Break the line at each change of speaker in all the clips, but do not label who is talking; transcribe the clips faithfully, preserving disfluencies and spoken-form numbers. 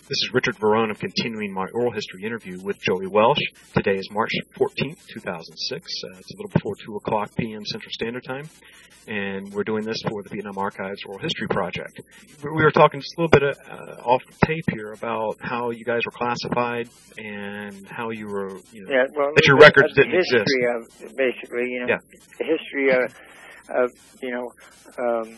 This is Richard Verone. I'm continuing my oral history interview with Joey Welsh. Today is March fourteenth, two thousand six. Uh, it's a little before two o'clock p m. Central Standard Time, and we're doing this for the Vietnam Archives Oral History Project. We were talking just a little bit uh, off the tape here about how you guys were classified and how you were, you know,
yeah, well,
that your records
the
didn't exist.
History of, basically, you know,
yeah.
the history of, of you know, um,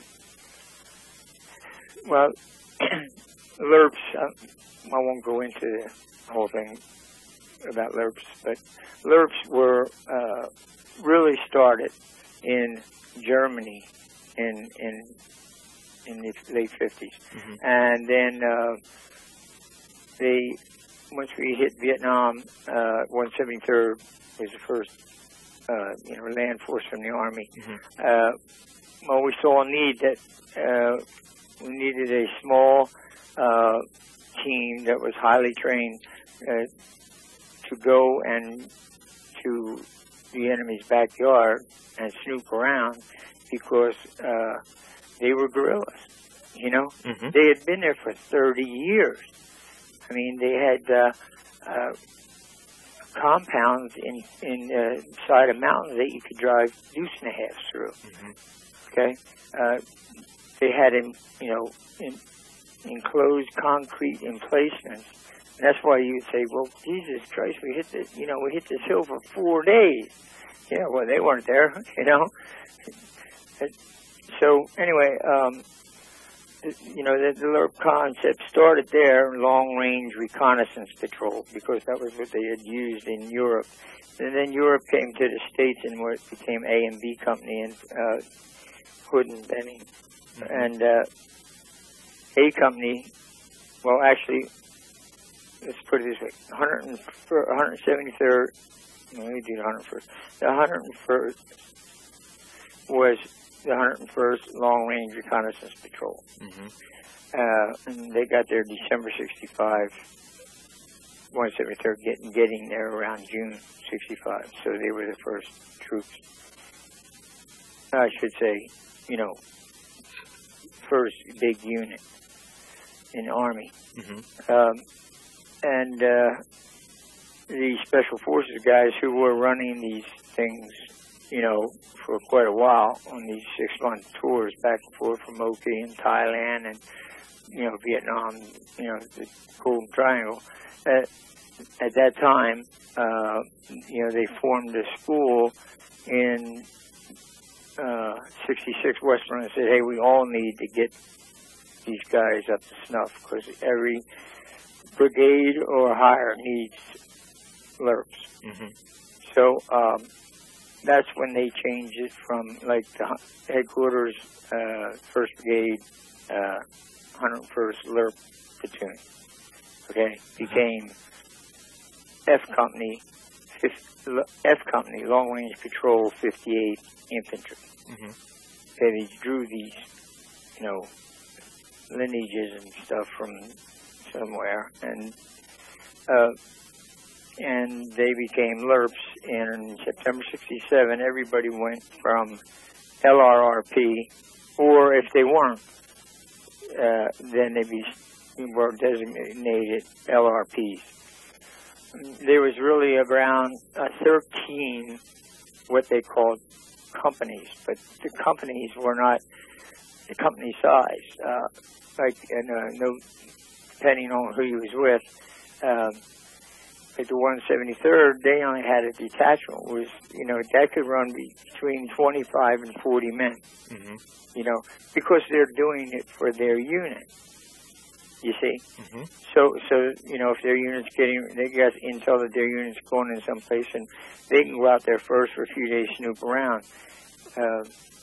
well, L R Ps, uh, I won't go into the whole thing about L R Ps, but L R Ps were uh, really started in Germany in in in the late fifties, mm-hmm. and then uh, they once we hit Vietnam, uh, one seventy-third was the first uh, you know land force from the Army. Mm-hmm. Uh, well, we saw a need that uh, we needed a small uh, team that was highly trained uh, to go and to the enemy's backyard and snoop around, because uh, they were guerrillas. You know, mm-hmm. they had been there for thirty years. I mean, they had uh, uh, compounds in in uh, inside of mountains that you could drive deuce and a half through. Mm-hmm. Okay, uh, they had in you know in, enclosed concrete emplacements. And that's why you would say, well, Jesus Christ, we hit this, you know, we hit this hill for four days. Yeah, well, they weren't there, you know. So anyway, um, you know, the, the L R P concept started there, long-range reconnaissance patrol, because that was what they had used in Europe. And then Europe came to the States, and where it became A and B Company and uh, Hood and Benning. Mm-hmm. And uh, A Company, well, actually, let's put it this way, one seventy-third, let me do the one hundred first. The one hundred first was the one hundred first Long-Range Reconnaissance Patrol. Mm-hmm. Uh, and they got there December sixty-five, one seventy-third getting, getting there around June sixty-five. So they were the first troops. I should say, you know, first big unit in the Army. Mm-hmm. Um, and uh, the Special Forces guys who were running these things, you know, for quite a while on these six-month tours back and forth from O K and Thailand and, you know, Vietnam, you know, the Golden Triangle. Uh, at that time, uh, you know, they formed a school in uh, sixty-six Western and said, hey, we all need to get these guys up to snuff, because every brigade or higher needs L R Ps. Mm-hmm. So um, that's when they changed it from, like, the headquarters, uh, first Brigade, uh, one hundred first L R P platoon. Okay, became F Company, F Company, Long Range Patrol fifty-eight Infantry. Mm-hmm. Okay, they drew these, you know, lineages and stuff from somewhere, and uh, and they became L R Ps. And in September sixty-seven, everybody went from L R R P, or if they weren't, uh, then they be, were designated L R Ps. There was really around uh, thirteen what they called companies, but the companies were not the company size. Uh, like, and, uh, no, depending on who he was with. Um, Like the one seventy-third, they only had a detachment. Was you know that could run between twenty-five and forty men. Mm-hmm. You know, because they're doing it for their unit. You see, mm-hmm. so so you know if their unit's getting, they got intel that their unit's going in someplace, and they can go out there first for a few days, snoop around. Uh,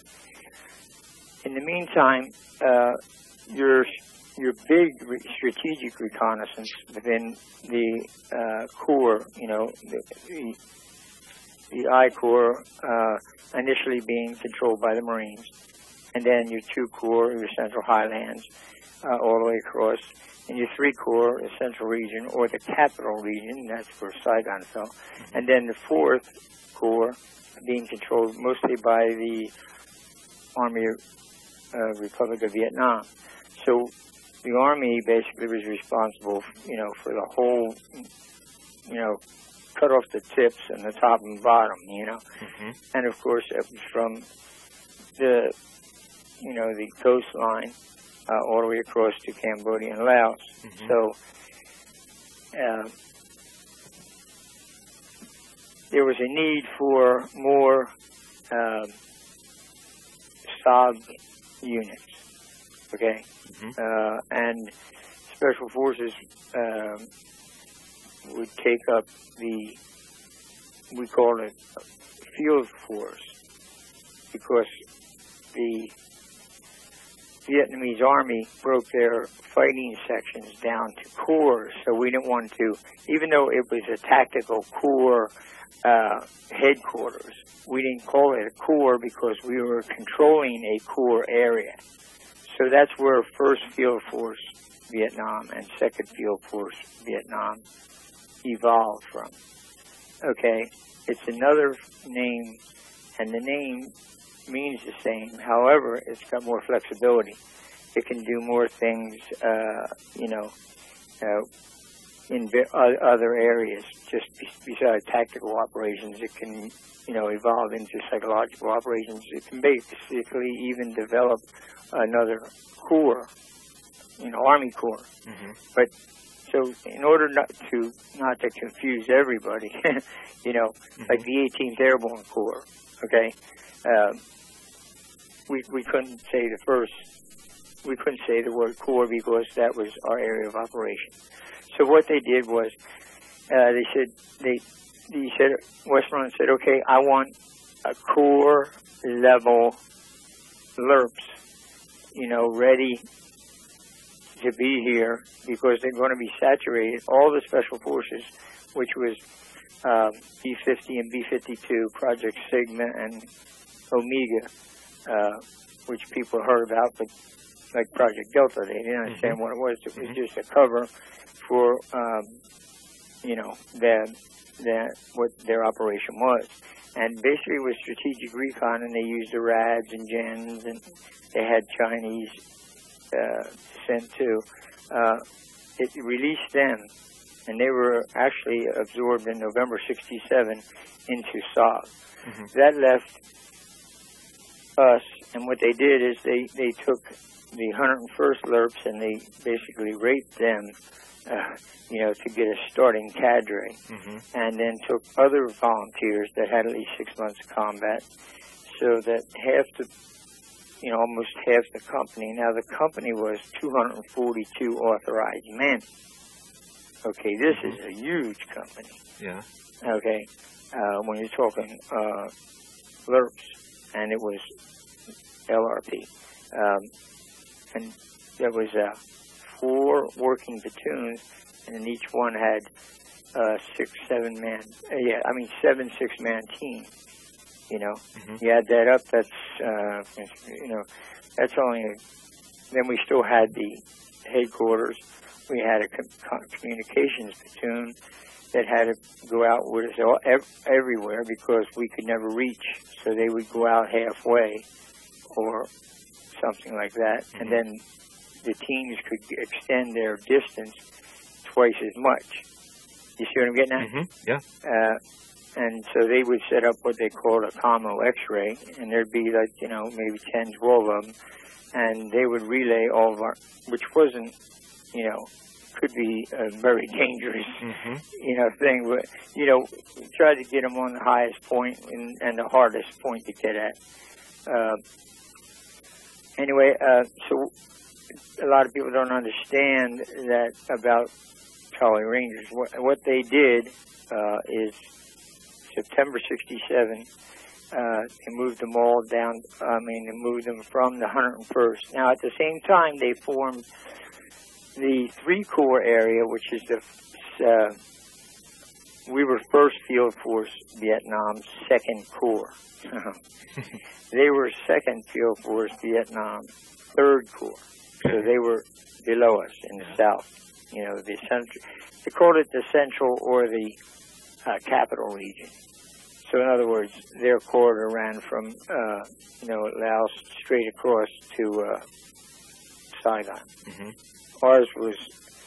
in the meantime, uh, your your big re- strategic reconnaissance within the uh, Corps, you know, the, the, the I Corps uh, initially being controlled by the Marines, and then your two Corps, your Central Highlands, uh, all the way across, and your three Corps, the Central Region, or the Capital Region, that's where Saigon fell, mm-hmm. and then the fourth Corps being controlled mostly by the Army uh, Republic of Vietnam. So the Army basically was responsible, you know, for the whole, you know, cut off the tips and the top and bottom, you know.
Mm-hmm.
And, of course, it was from the, you know, the coastline uh, all the way across to Cambodia and Laos. Mm-hmm. So uh, there was a need for more uh, S O B units, okay? Mm-hmm. uh, and Special Forces um, would take up the, we call it field force, because the Vietnamese Army broke their fighting sections down to corps, so we didn't want to, even though it was a tactical corps uh, headquarters, we didn't call it a corps because we were controlling a corps area. So that's where first Field Force Vietnam and second Field Force Vietnam evolved from. Okay, it's another name, and the name means the same. However, it's got more flexibility. It can do more things, uh, you know, uh, in other areas. Just besides tactical operations, it can, you know, evolve into psychological operations. It can basically even develop another corps, you know, Army Corps. Mm-hmm. But so, in order not to not to confuse everybody, you know, mm-hmm. like the eighteenth Airborne Corps, okay, um, we we couldn't say the first, we couldn't say the word corps because that was our area of operation. So what they did was, uh, they said they, they said Westmoreland said, okay, I want a corps level L R Ps, you know, ready to be here because they're going to be saturated. All the Special Forces, which was um, B fifty and B fifty-two, Project Sigma and Omega, uh, which people heard about, but like Project Delta, they didn't understand mm-hmm. what it was. It was mm-hmm. just a cover for, um, you know, that that what their operation was. And basically it was strategic recon, and they used the R A Ds and Gens, and they had Chinese uh, descent too. Uh, it released them, and they were actually absorbed in November sixty-seven into S O B. Mm-hmm. That left us, and what they did is they, they took the one hundred first L R Ps and they basically raped them, uh, you know, to get a starting cadre, mm-hmm. and then took other volunteers that had at least six months of combat, so that half the, you know, almost half the company. Now the company was two hundred forty-two authorized men. Okay, this mm-hmm. is a huge company.
Yeah.
Okay, uh, when you're talking uh, L R Ps, and it was L R P. Um, and there was uh, four working platoons, and each one had uh, six, seven man. Uh, yeah, I mean seven, six man team. You know, mm-hmm. you add that up. That's uh, you know, that's only. A, then we still had the headquarters. We had a com- communications platoon that had to go out with us all, ev- everywhere because we could never reach. So they would go out halfway, or something like that, mm-hmm. and then the teams could extend their distance twice as much. You see what I'm getting at?
Mm-hmm. Yeah.
Uh, and so they would set up what they called a commo X-ray, and there'd be like, you know, maybe ten, twelve of them, and they would relay all of our, which wasn't, you know, could be a very dangerous, mm-hmm. you know, thing. But, you know, we tried to get them on the highest point and, and the hardest point to get at. Uh, Anyway, uh, so a lot of people don't understand that about Charlie Rangers. What, what they did uh, is September sixty-seven, uh, they moved them all down, I mean, they moved them from the one hundred first. Now, at the same time, they formed the three Corps area, which is the, uh, we were first Field Force Vietnam, second Corps. They were second Field Force Vietnam, third Corps. So they were below us in the south. You know, the central, they called it the central or the uh, capital region. So in other words, their corridor ran from, uh, you know, Laos straight across to uh, Saigon.
Mm-hmm.
Ours was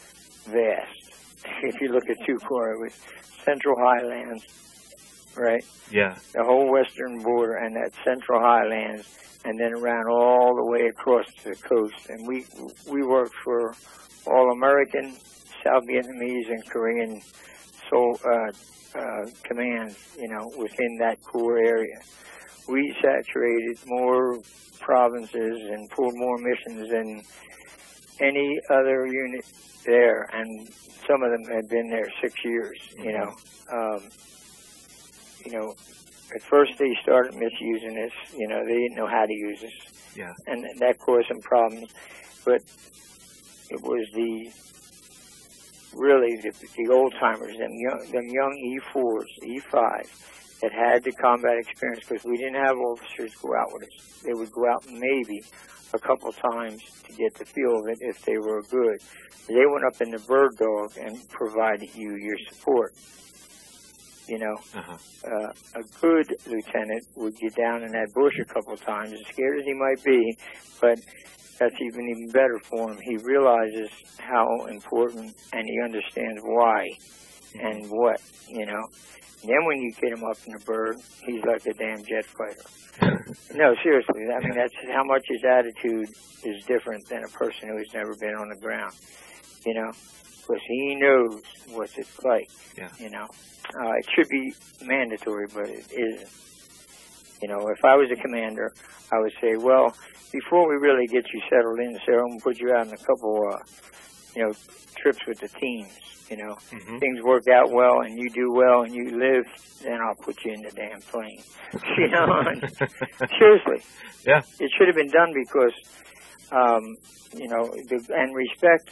vast. If you look at Two Corps, it was Central Highlands, right?
Yeah.
The whole western border and that Central Highlands, and then around all the way across the coast. And we we worked for all American, South Vietnamese, and Korean so, uh, uh, commands, you know, within that core area. We saturated more provinces and pulled more missions than any other unit there, and some of them had been there six years, you know. Um, you know, at first they started misusing this, you know, they didn't know how to use this.
Yeah. And
that caused some problems. But it was the, really, the, the old-timers, them young, them young E fours, E fives, that had the combat experience, because we didn't have officers go out with us. They would go out maybe a couple times to get the feel of it if they were good. They went up in the bird dog and provided you your support. You know,
uh-huh.
uh, a good lieutenant would get down in that bush a couple times, as scared as he might be, but that's even even better for him. He realizes how important, and he understands why and what, you know. And then when you get him up in the bird, he's like a damn jet fighter. No, seriously. I mean, that's how much his attitude is different than a person who's never been on the ground, you know, because he knows what it's like,
yeah.
you know. Uh, it should be mandatory, but it isn't. You know, if I was a commander, I would say, well, before we really get you settled in, Sarah, I'm going to put you out on a couple, uh, you know, trips with the teams. You know,
mm-hmm.
things work out well, and you do well, and you live, then I'll put you in the damn plane. You know, and seriously.
Yeah.
It should have been done because, um, you know, the, and respect,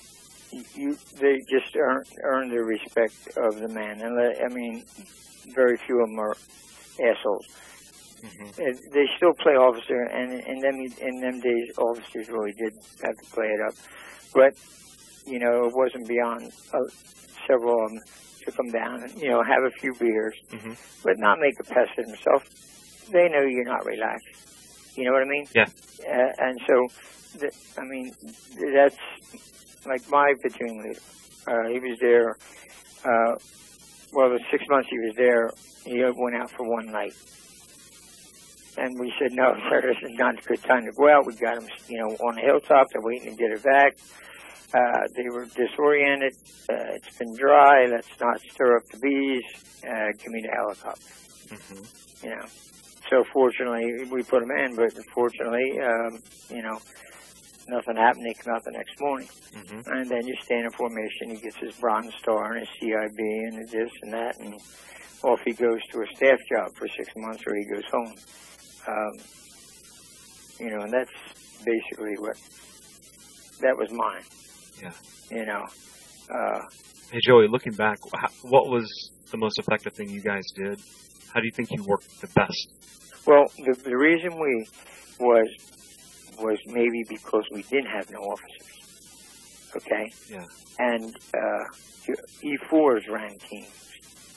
you they just earn, earn the respect of the man. And I mean, very few of them are assholes. Mm-hmm. They still play officer, and in them, in them days, officers really did have to play it up. But, you know, it wasn't beyond uh, several of them to come down and, you know, have a few beers,
mm-hmm.
but not make a pest of themselves. They know you're not relaxed. You know what I mean?
Yeah.
Uh, and so, th- I mean, that's like my platoon leader. Uh, he was there, uh, well, the six months he was there, he went out for one night. And we said, no, sir, this is not a good time to go out. We got them, you know, on the hilltop. They're waiting to get it back. Uh, they were disoriented. Uh, it's been dry. Let's not stir up the bees. Uh, give me the helicopter. Mm-hmm. You know. So fortunately, we put them in, but fortunately, um, you know, nothing happened. They come out the next morning. Mm-hmm. And then you stand in formation. He gets his Bronze Star and his C I B and this and that. And off he goes to a staff job for six months or he goes home. Um, you know, and that's basically what, that was mine.
Yeah.
You know. Uh,
hey, Joey, looking back, what was the most effective thing you guys did? How do you think you worked the best?
Well, the, the reason we was, was maybe because we didn't have no officers. Okay?
Yeah.
And uh, E fours ran teams.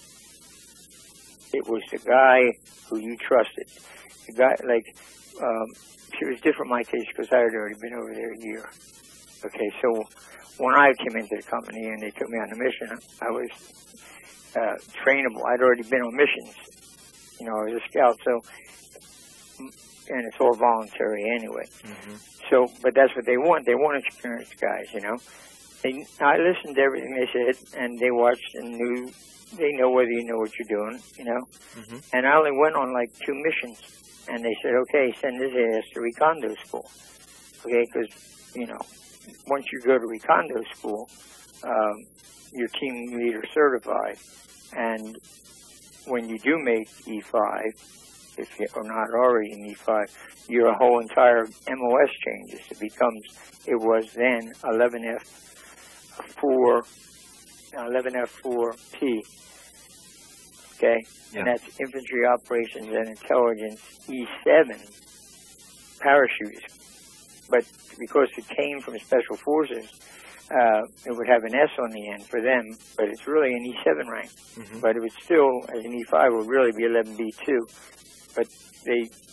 It was the guy who you trusted. The guy, like, um, it was different in my case because I had already been over there a year. Okay, so when I came into the company and they took me on a mission, I was uh, trainable. I'd already been on missions. You know, I was a scout, so, and it's all voluntary anyway. Mm-hmm. So, but that's what they want. They want experienced guys, you know. They, I listened to everything they said, and they watched and knew, they know whether you know what you're doing, you know. Mm-hmm. And I only went on like two missions. And they said, okay, send his ass to Recondo school. Okay, because, you know, once you go to Recondo school, um, you're team leader certified. And when you do make E five, if you are not already in E five, your whole entire M O S changes. It becomes, it was then eleven F four, eleven F four P. Okay? Yeah. And that's Infantry Operations and Intelligence E seven parachutists. But because it came from Special Forces, uh, it would have an S on the end for them, but it's really an E seven rank. Mm-hmm. But it would still, as an E five, would really be eleven B two. But they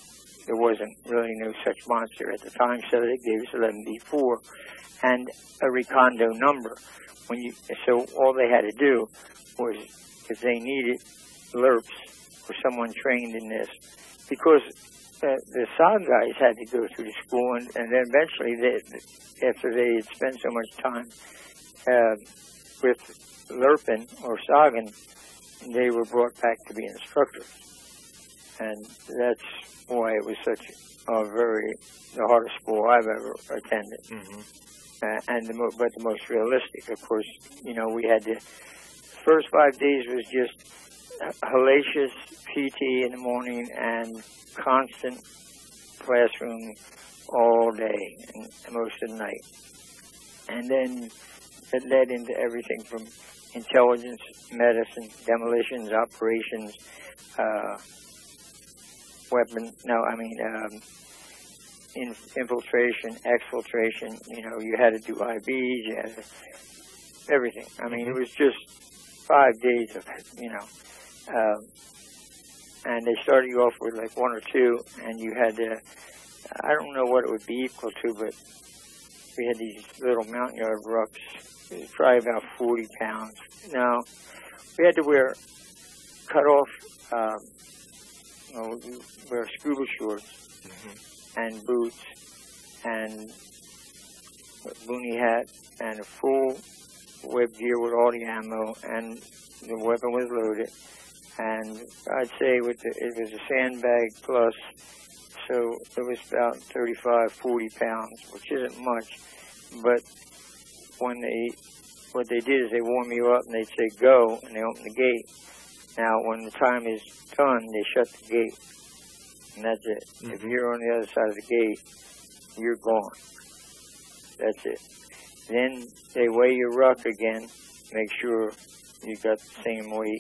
there wasn't really no such monster at the time, so they gave us eleven B four and a recondo number. When you so all they had to do was, if they needed L R Ps or someone trained in this, because uh, the S O G guys had to go through the school, and, and then eventually, they, after they had spent so much time uh, with LRPing or SOGing, they were brought back to be instructors. And that's why it was such a very, the hardest school I've ever attended.
Mm-hmm.
Uh, and the mo- but the most realistic, of course. You know, we had the first five days was just hellacious P T in the morning and constant classroom all day and most of the night. And then it led into everything from intelligence, medicine, demolitions, operations, uh, weapon, no, I mean, um, in, infiltration, exfiltration, you know, you had to do I Bs, you had to, everything. I mean, it was just five days of, you know, um, and they started you off with like one or two, and you had to, I don't know what it would be equal to, but we had these little mountain yard rucks, it was probably about forty pounds. Now, we had to wear cut off, um, you know, wear scuba shorts mm-hmm. and boots and a boonie hat and a full web gear with all the ammo, and the weapon was loaded. And I'd say with the, it was a sandbag plus, so it was about thirty-five, forty pounds, which isn't much. But when they, what they did is they warm you up and they'd say go, and they open the gate. Now, when the time is done, they shut the gate, and that's it. Mm-hmm. If you're on the other side of the gate, you're gone. That's it. Then they weigh your ruck again, make sure you got the same weight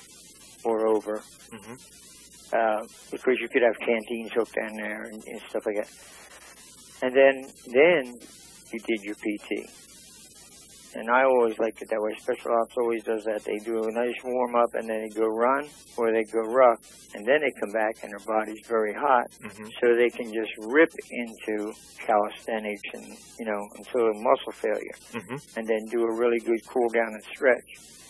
or over, mm-hmm. uh, because you could have canteens hooked down there and, and stuff like that. And then, then you did your P T. And I always liked it that way. Special Ops always does that. They do a nice warm-up, and then they go run, or they go ruck, and then they come back, and their body's very hot, mm-hmm. so they can just rip into calisthenics and, you know, until a muscle failure, mm-hmm. and then do a really good cool-down and stretch.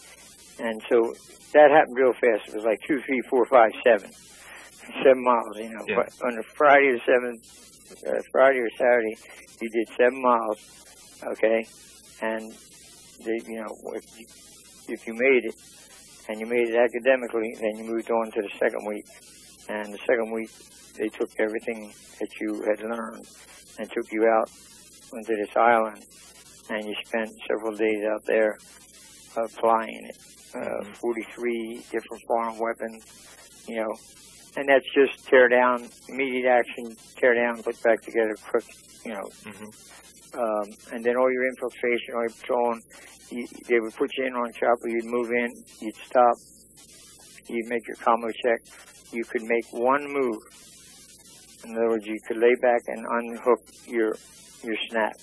And so that happened real fast. It was like two, three, four, five, seven. Seven miles, you know. Yeah. But on a Friday or seventh, uh, Friday or Saturday, you did seven miles, okay? And They, you know, if you, if you made it, and you made it academically, then you moved on to the second week. And the second week, they took everything that you had learned and took you out onto this island, and you spent several days out there applying it. Uh, forty-three different foreign weapons, you know, and that's just tear down, immediate action, tear down, put back together, quick, you know. Mm-hmm. Um, and then all your infiltration, all your patrolling, you, they would put you in on chopper, you'd move in, you'd stop, you'd make your combo check. You could make one move. In other words, you could lay back and unhook your your snap.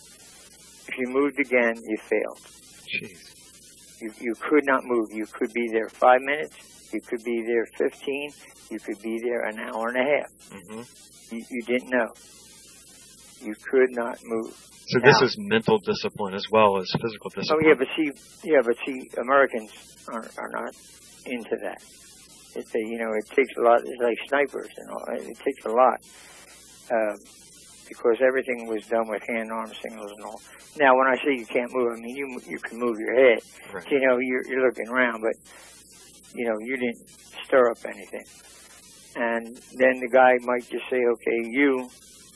If you moved again, you failed.
Jeez.
You, you could not move. You could be there five minutes, you could be there fifteen, you could be there an hour and a half. Mm-hmm. You, you didn't know. You could not move.
So now, this is mental discipline as well as physical discipline.
Oh yeah, but see, yeah, but see, Americans are are not into that. It's a, you know, it takes a lot. It's like snipers and all. It takes a lot uh, because everything was done with hand arm signals and all. Now, when I say you can't move, I mean you you can move your head. Right. You know, you're you're looking around, but you know you didn't stir up anything. And then the guy might just say, "Okay, you."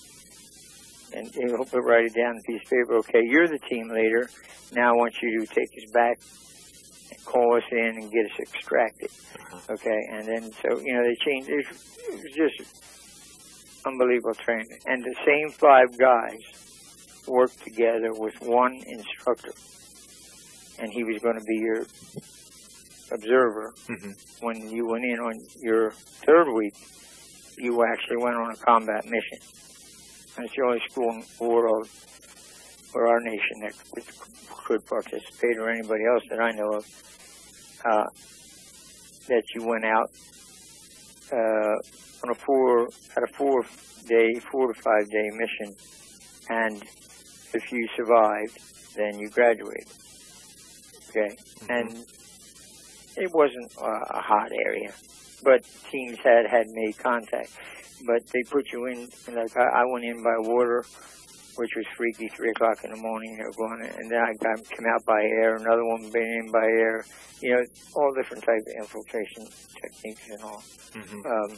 And he'll put write it down on a piece of paper. Okay, you're the team leader. Now I want you to take us back and call us in and get us extracted. Okay, and then so you know they changed. It was just unbelievable training. And the same five guys worked together with one instructor, and he was going to be your observer. Mm-hmm. When you went in on your third week, you actually went on a combat mission. And it's the only school in the world or our nation that could participate, or anybody else that I know of, uh, that you went out uh, on a four, at a four day, four to five day mission, and if you survived, then you graduated. Okay, mm-hmm. and it wasn't uh, a hot area, but teams had had made contact. But they put you in, like I, I went in by water, which was freaky, three o'clock in the morning. They were going, and then I got came out by air. Another one been in by air. You know, all different types of infiltration techniques and all. Mm-hmm. Um,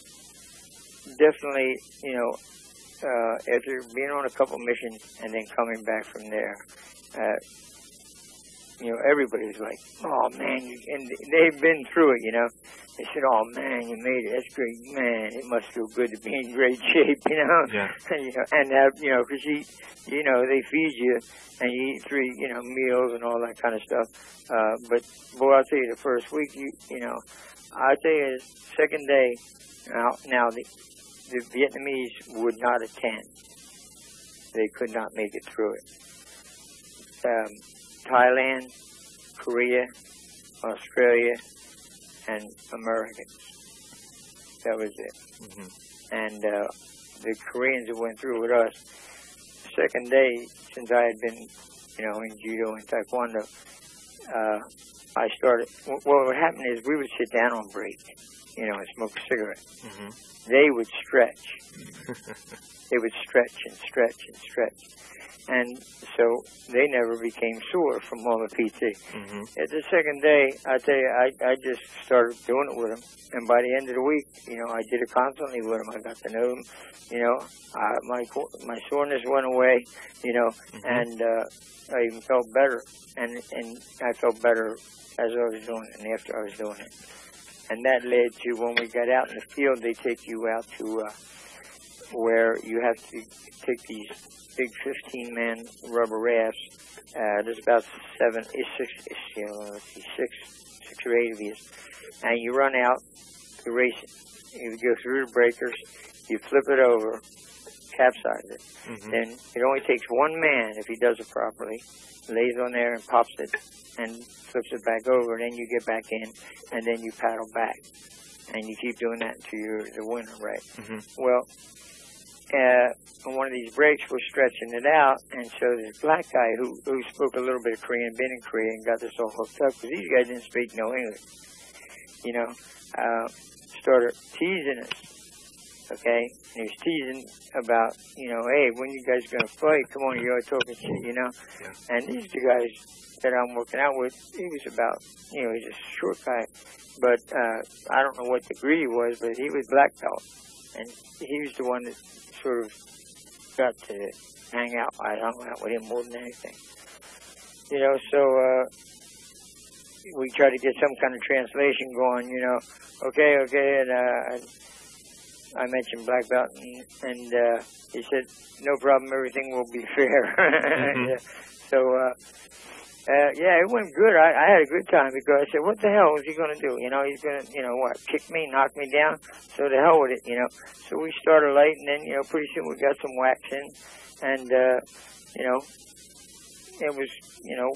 definitely, you know, uh, after being on a couple missions and then coming back from there, uh, you know, everybody's like, "Oh man," you, and they've been through it. You know, they said, "Oh man, you made it. That's great, man. It must feel good to be in great shape." You know,
yeah.
and, you know, and have you know, because you, you know, they feed you and you eat three, you know, meals and all that kind of stuff. Uh, but boy, I'll tell you, the first week, you, you know, I'll tell you, the second day. Now, now the the Vietnamese would not attend. They could not make it through it. Um, Thailand, Korea, Australia, and Americans. That was it. Mm-hmm. And uh, the Koreans that went through with us, second day, since I had been, you know, in judo and taekwondo, uh, I started, well, what happened is we would sit down on break, you know, and smoke a cigarette. Mm-hmm. They would stretch. They would stretch and stretch and stretch. And so they never became sore from all the P T. Mm-hmm. At the second day, I tell you, I, I just started doing it with them. And by the end of the week, you know, I did it constantly with them. I got to know them. You know, I, my my soreness went away, you know, mm-hmm. and uh, I even felt better. And, and I felt better as I was doing it and after I was doing it. And that led to when we got out in the field, they take you out to uh, where you have to take these big fifteen-man rubber rafts. Uh, there's about seven, six, you know, let's see, six, six or eight of these. And you run out to race it. You go through the breakers, you flip it over, capsize it. Mm-hmm. Then it only takes one man, if he does it properly, lays on there and pops it and flips it back over. And then you get back in, and then you paddle back. And you keep doing that until you're the winner, right? Mm-hmm. Well, Uh, on one of these breaks, we're stretching it out, and so this black guy who who spoke a little bit of Korean, been in Korea, and got this all hooked up, because these guys didn't speak no English, you know, uh, started teasing us, okay? And he was teasing about, you know, hey, when you guys going to fight? Come on, you're talking shit, you know? Yeah. And these two guys that I'm working out with, he was about, you know, he's a short guy, but uh, I don't know what degree he was, but he was black belt, and he was the one that sort of got to hang out. I hung out with him more than anything. You know, so uh, we tried to get some kind of translation going, you know. Okay, okay, and uh, I mentioned black belt, and, and uh, he said, no problem, everything will be fair. Mm-hmm. Yeah. So, uh, Uh, yeah, it went good. I, I had a good time because I said, what the hell is he going to do? You know, he's going to, you know, what, kick me, knock me down? So the hell with it, you know. So we started late, and then, you know, pretty soon we got some wax in. And, uh, you know, it was, you know,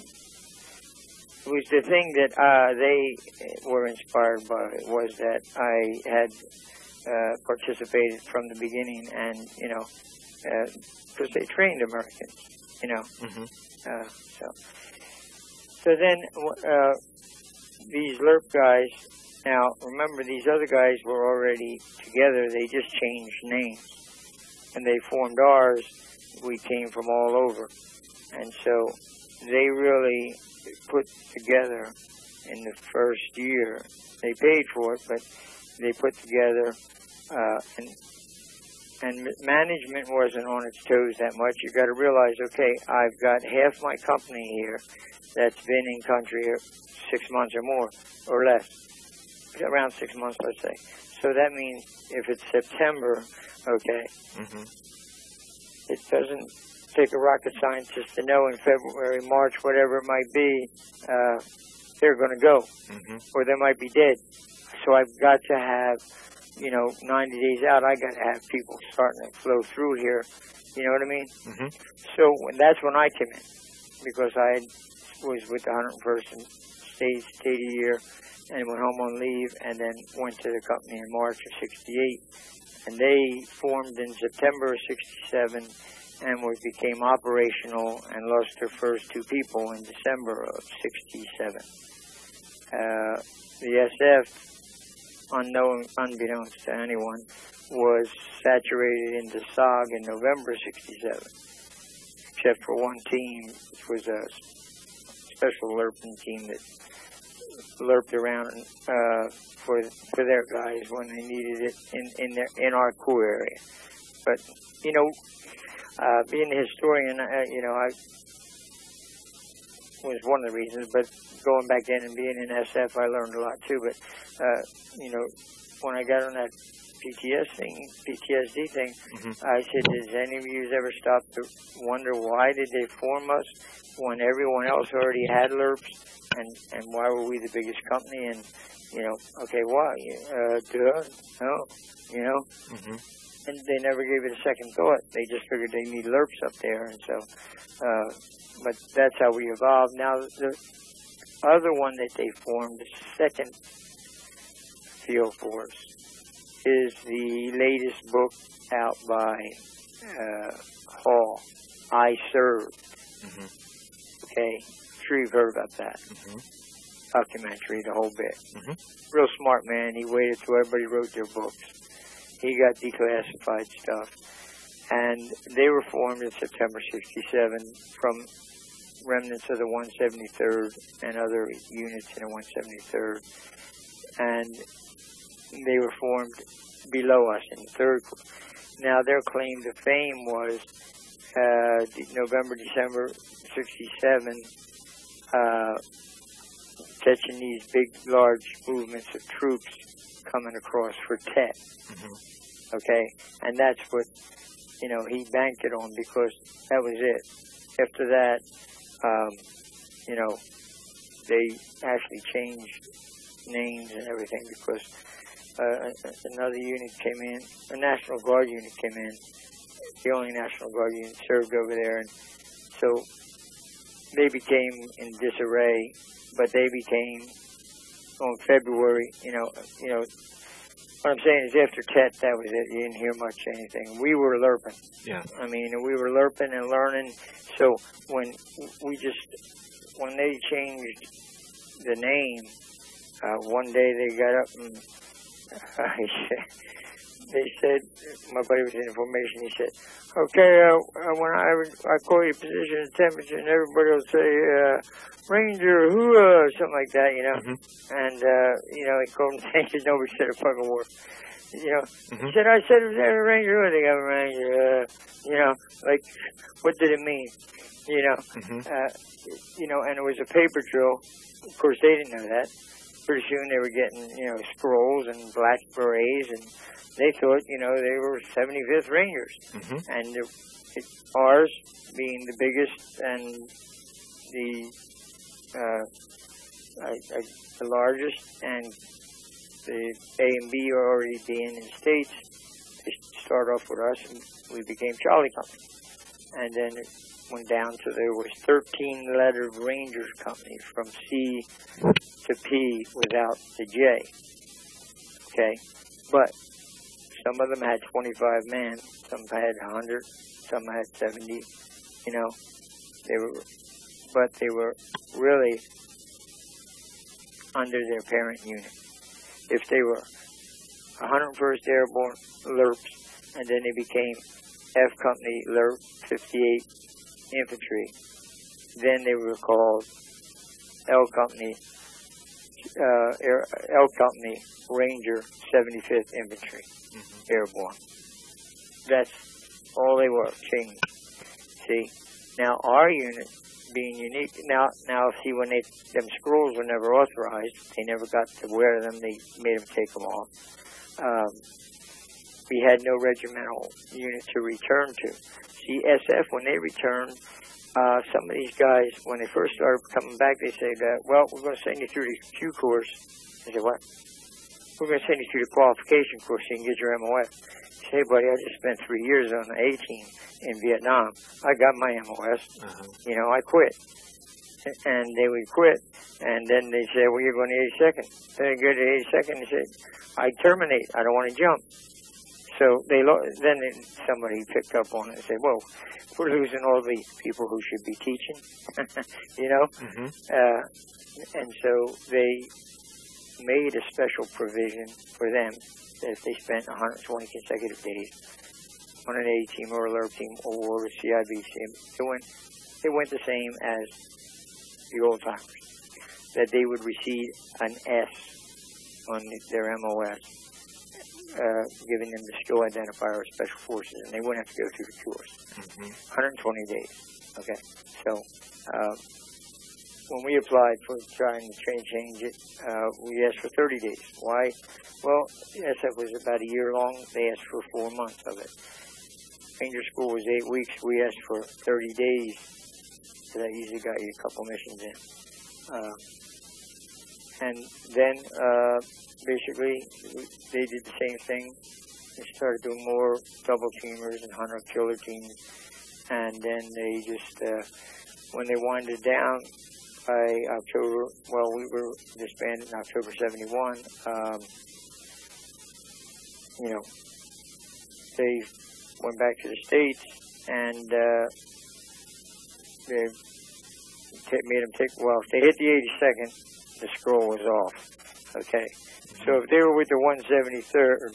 it was the thing that uh, they were inspired by was that I had uh, participated from the beginning and, you know, because uh, they trained Americans, you know. Mm-hmm. Uh, so... So then uh, these L E R P guys, now remember these other guys were already together, they just changed names. And they formed ours, we came from all over. And so they really put together in the first year, they paid for it, but they put together, uh, and, and management wasn't on its toes that much. You got to realize, okay, I've got half my company here that's been in country six months or more, or less, around six months, let's say. So that means if it's September, okay, mm-hmm. it doesn't take a rocket scientist to know in February, March, whatever it might be, uh, they're going to go, mm-hmm. or they might be dead. So I've got to have, you know, ninety days out, I got to have people starting to flow through here. You know what I mean? Mm-hmm. So that's when I came in, because I had was with the one hundred first and stayed, stayed a year and went home on leave, and then went to the company in March of sixty-eight. And they formed in September of sixty-seven and we became operational and lost their first two people in December of sixty-seven. Uh, the S F, unknown, unbeknownst to anyone, was saturated into S O G in November sixty-seven, except for one team, which was a special lerping team that lerped around uh, for for their guys when they needed it in in, their, in our crew area. But you know, uh, being a historian, uh, you know, I was one of the reasons. But going back then and being in S F, I learned a lot too. But uh, you know, when I got on that P T S thing, P T S D thing, mm-hmm. I said, does any of you ever stop to wonder why did they form us when everyone else already had lerps, and, and why were we the biggest company? And, you know, okay, why? Uh, duh, no, you know? Mm-hmm. And they never gave it a second thought. They just figured they need lerps up there. And so, uh, but that's how we evolved. Now, the other one that they formed, the second field force, is the latest book out by uh, Hall, I Served. Mm-hmm. Okay, I'm sure you've heard about that. Mm-hmm. Documentary, the whole bit. Mm-hmm. Real smart man. He waited till everybody wrote their books. He got declassified stuff. And they were formed in September sixty-seven from remnants of the one seventy-third and other units in the one seventy-third. And they were formed below us in the third. Now, their claim to fame was uh, November, December sixty-seven, uh, catching these big, large movements of troops coming across for Tet. Mm-hmm. Okay? And that's what, you know, he banked it on, because that was it. After that, um, you know, they actually changed names and everything, because Uh, another unit came in, a National Guard unit came in, the only National Guard unit served over there, and so they became in disarray, but they became, on February, you know, you know, what I'm saying is after Tet, that was it, you didn't hear much anything. We were lerping.
Yeah.
I mean, we were lerping and learning, so when we just, when they changed the name, uh, one day they got up and they said, my buddy was in formation, he said, okay, uh, when I I call you position and temperature, and everybody will say, uh, Ranger, hoo-ah, something like that, you know. Mm-hmm. And, uh, you know, he called him saying, nobody said a fucking word. You know, mm-hmm. He said, I said it was every Ranger, who they got a Ranger, uh, you know, like, what did it mean? You know, mm-hmm. uh, you know, and it was a paper drill. Of course, they didn't know that. Pretty soon they were getting, you know, scrolls and black berets, and they thought, you know, they were seventy-fifth Rangers. Mm-hmm. And the, it, ours, being the biggest and the uh, uh, uh, the largest, and the A and B are already being in states, they start off with us, and we became Charlie Company. And then it went down to there was thirteen-lettered Rangers Company from C to P without the J. Okay? But some of them had twenty-five men, some had one hundred, some had seventy, you know. They were, but they were really under their parent unit. If they were one hundred first Airborne Lerps, and then they became F Company Lerp fifty-eight Infantry, then they were called L Company Uh, Air, L Company Ranger seventy-fifth Infantry mm-hmm. Airborne. That's all they were, changed. See, now our unit being unique. Now, now see, when they them scrolls were never authorized, they never got to wear them. They made them take them off. Um, we had no regimental unit to return to. See, S F, when they returned, Uh, some of these guys, when they first started coming back, they said, uh, well, we're going to send you through the Q course. I said, what? We're going to send you through the qualification course so you can get your M O S. I said, hey, buddy, I just spent three years on the A team in Vietnam. I got my M O S. Uh-huh. You know, I quit. and they would quit. And then they said, well, you're going to eighty-second. Then they go to eighty-second and said, I terminate. I don't want to jump. So they lo- then somebody picked up on it and said, well, we're losing all these people who should be teaching, you know?
Mm-hmm.
Uh, and so they made a special provision for them that if they spent one hundred twenty consecutive days on an A team or a alert team or a C I B team, it went, it went the same as the old-timers, that they would receive an S on their M O S, uh, giving them the skill identifier of Special Forces, and they wouldn't have to go through the course.
Mm-hmm.
one hundred twenty days. Okay, so uh, when we applied for trying to train change it, uh, we asked for thirty days. Why? Well, S F was about a year long. They asked for four months of it. Ranger School was eight weeks. We asked for thirty days, so that usually got you a couple missions in. Uh, and then, uh, basically, they did the same thing. They started doing more double teamers and hunter killer teams, and then they just, uh, when they winded down by October, well, we were disbanded in October seventy-one. Um, you know, they went back to the States, and uh, they t- made them take, well, if they hit the eighty-second, the scroll was off. Okay, so if they were with the one seventy-third,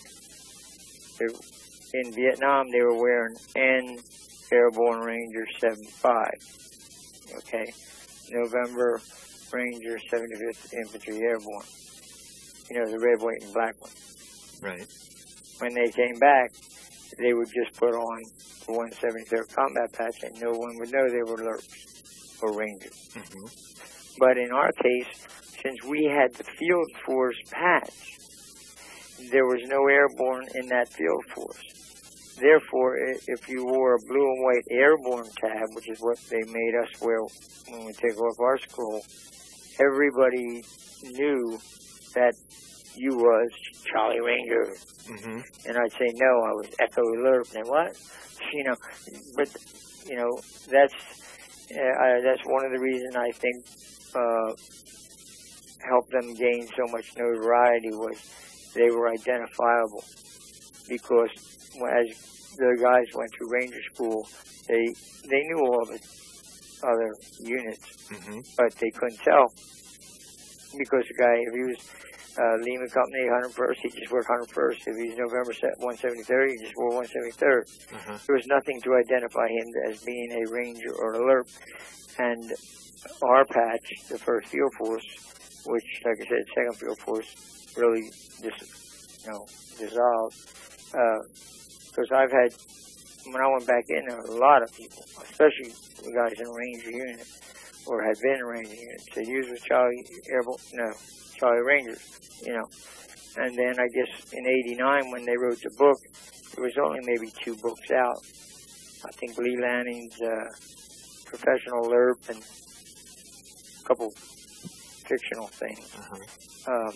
in Vietnam, they were wearing N Airborne Ranger seventy-five. Okay, November Ranger seventy-fifth Infantry Airborne. You know, the red, white, and black one.
Right.
When they came back, they would just put on the one seventy-third combat patch, and no one would know they were alerts or Rangers.
Mm-hmm.
But in our case, since we had the Field Force patch, there was no airborne in that Field Force. Therefore, if you wore a blue and white airborne tab, which is what they made us wear when we take off our scroll, everybody knew that you was Charlie Ranger.
Mm-hmm.
And I'd say, no, I was Echo Alert. And what? You know, but, you know, that's uh, I, that's one of the reasons I think uh, helped them gain so much notoriety was they were identifiable. Because as the guys went to Ranger School, they they knew all the other units,
mm-hmm.
but they couldn't tell. Because the guy, if he was uh, Lima Company one hundred first, he just wore one hundred first. If he's November one seventy-third, he just wore one seventy-third.
Uh-huh.
There was nothing to identify him as being a Ranger or alert. And our patch, the first Field Force, which, like I said, second Field Force, really just, you know, dissolved. Because uh, I've had, when I went back in, there were a lot of people, especially the guys in Ranger units, or had been in Ranger units. They used with Charlie Airborne, no, Charlie Rangers, you know. And then I guess in eighty-nine, when they wrote the book, there was only maybe two books out. I think Lee Lanning's uh, Professional Alert and a couple fictional things.
Uh-huh.
Um,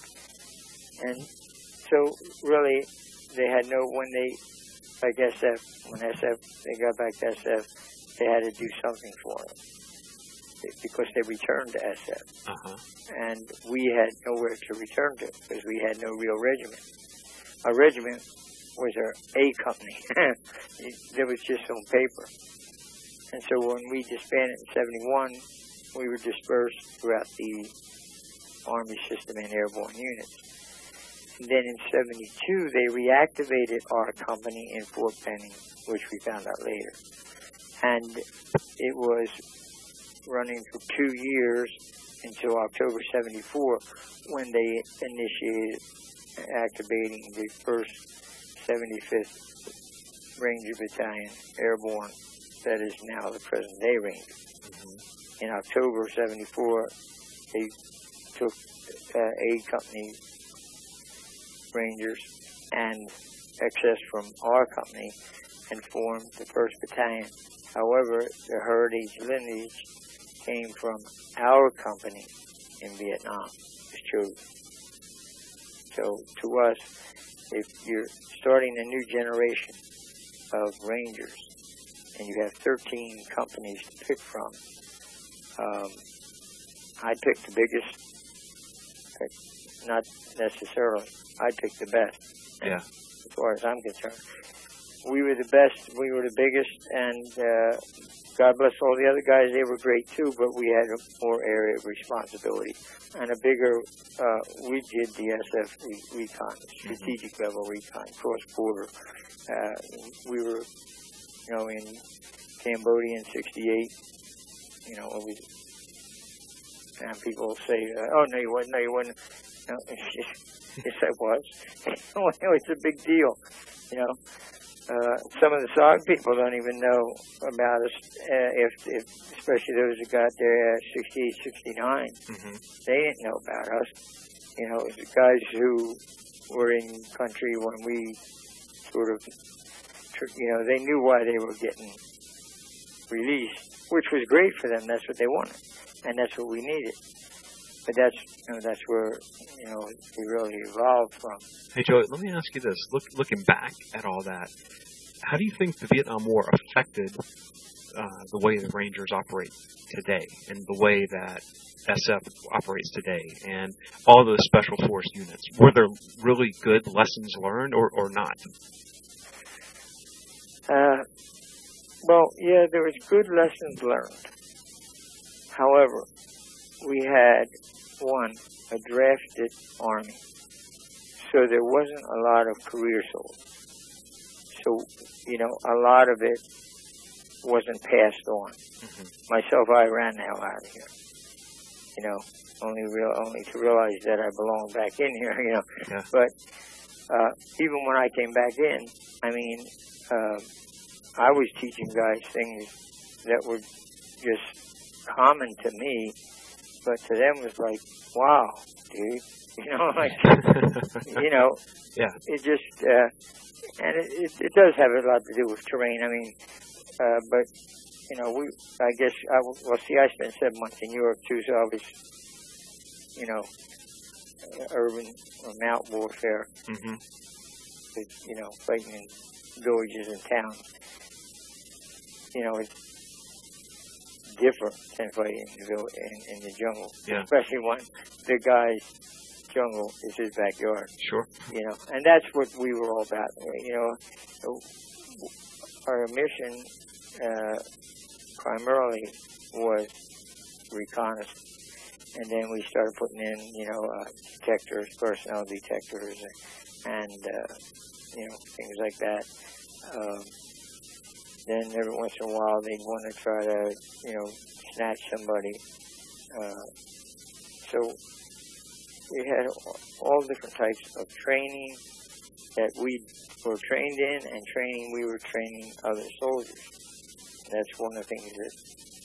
and so really, they had no, when they, like S F, when S F, they got back to S F, they had to do something for them. Because they returned to S F.
Uh-huh.
And we had nowhere to return to because we had no real regiment. Our regiment was our A company. There was just on paper. And so when we disbanded in seventy-one, we were dispersed throughout the Army system and airborne units. And then in seventy-two, they reactivated our company in Fort Benning, which we found out later. And it was running for two years until October seventy-four when they initiated activating the first seventy-fifth Ranger Battalion Airborne that is now the present-day Ranger. Mm-hmm. In October seventy-four, they took uh, A Company Rangers and excess from our company and formed the first Battalion. However, the heritage lineage came from our company in Vietnam. It's true. So to us, if you're starting a new generation of Rangers and you have thirteen companies to pick from, Um, I picked the biggest, not necessarily. I picked the best.
Yeah.
As far as I'm concerned, we were the best. We were the biggest, and uh, God bless all the other guys. They were great too, but we had a more area of responsibility and a bigger. Uh, we did the S F re- recon, strategic mm-hmm. level recon, cross border. Uh, we were, you know, in Cambodia in sixty-eight. You know, we, and people say, uh, "Oh no, you wasn't. No, you wasn't." No, yes, I was. It was a big deal. You know, uh, some of the S O G people don't even know about us. Uh, if, if, especially those that got there at sixty-eight, sixty-nine, mm-hmm. they didn't know about us. You know, it was the guys who were in country when we sort of, you know, they knew why they were getting released, which was great for them. That's what they wanted, and that's what we needed. But that's, you know, that's where, you know, we really evolved from.
Hey, Joey, let me ask you this. Look, looking back at all that, how do you think the Vietnam War affected uh, the way the Rangers operate today and the way that S F operates today and all the Special Force units? Were there really good lessons learned or, or not?
Uh, well, yeah, there was good lessons learned. However, we had, one, a drafted Army. So there wasn't a lot of career soldiers. So, you know, a lot of it wasn't passed on. Mm-hmm. Myself, I ran the hell out of here. You know, only real, only to realize that I belong back in here, you know.
Yeah.
But uh, even when I came back in, I mean, uh, I was teaching guys things that were just common to me, but to them was like, wow, dude. You know, like, you know,
yeah.
It just, uh, and it, it, it does have a lot to do with terrain. I mean, uh, but, you know, we, I guess, I, well, see, I spent seven months in Europe too, so I was, you know, urban or mountain warfare,
mm-hmm.
with, you know, fighting in villages and towns. You know, it's different than fighting in the, in, in the jungle,
yeah.
especially when the guy's jungle is his backyard.
Sure.
You know, and that's what we were all about. You know, our mission uh, primarily was reconnaissance, and then we started putting in, you know, uh, detectors, personnel detectors, and uh, you know, things like that. Um, then every once in a while they'd want to try to, you know, snatch somebody. Uh, so we had all different types of training that we were trained in, and training we were training other soldiers. That's one of the things that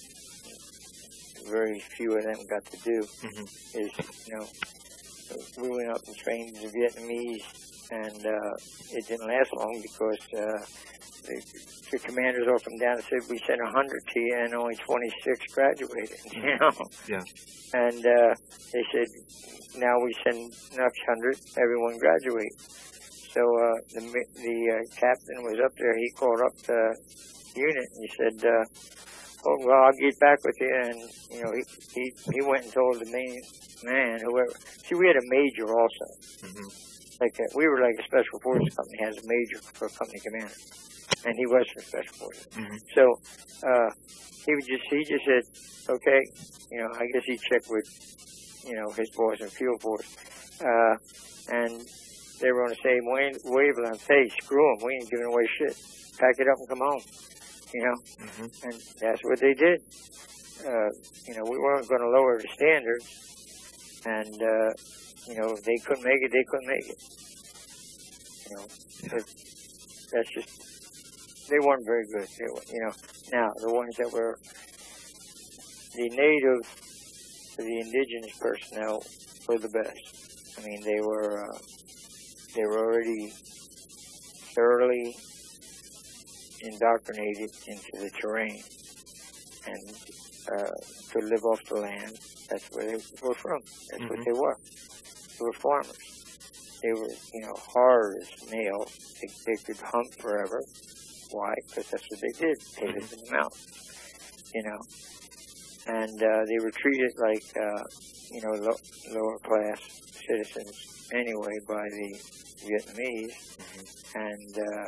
very few of them got to do. Mm-hmm. Is, you know, we went up and trained the Vietnamese, and uh, it didn't last long because uh, the, the commanders up and down said we sent a hundred to you and only twenty-six graduated. You know.
Yeah.
And uh, they said, now we send next hundred, everyone graduate. So uh, the the uh, captain was up there. He called up the unit and he said, uh, "Oh well, I'll get back with you." And you know, he he, he went and told the main man, whoever. See, we had a major also. Mm-hmm. Like a, we were like a special forces company has a major for a company commander, and he was for special forces. Mm-hmm. So uh, he would just he just said, "Okay," you know. I guess he checked with, you know, his boys in field force, uh, and they were on the same wave, wavelength. Hey, screw them. We ain't giving away shit. Pack it up and come home. You know, mm-hmm. And that's what they did. Uh, you know, we weren't going to lower the standards, and uh, you know, if they couldn't make it, they couldn't make it. You know, yeah. That's just, they weren't very good. They were, you know, now the ones that were the native, the indigenous personnel were the best. I mean, they were uh, they were already thoroughly indoctrinated into the terrain and uh, could live off the land. That's where they were from. That's mm-hmm. what they were. They were farmers. They were, you know, hard as nails. They, they could hunt forever. Why? Because that's what they did. They lived in the mountains, you know. and uh, they were treated like, uh, you know, lo- lower class citizens anyway by the Vietnamese,
Mm-hmm.
and uh,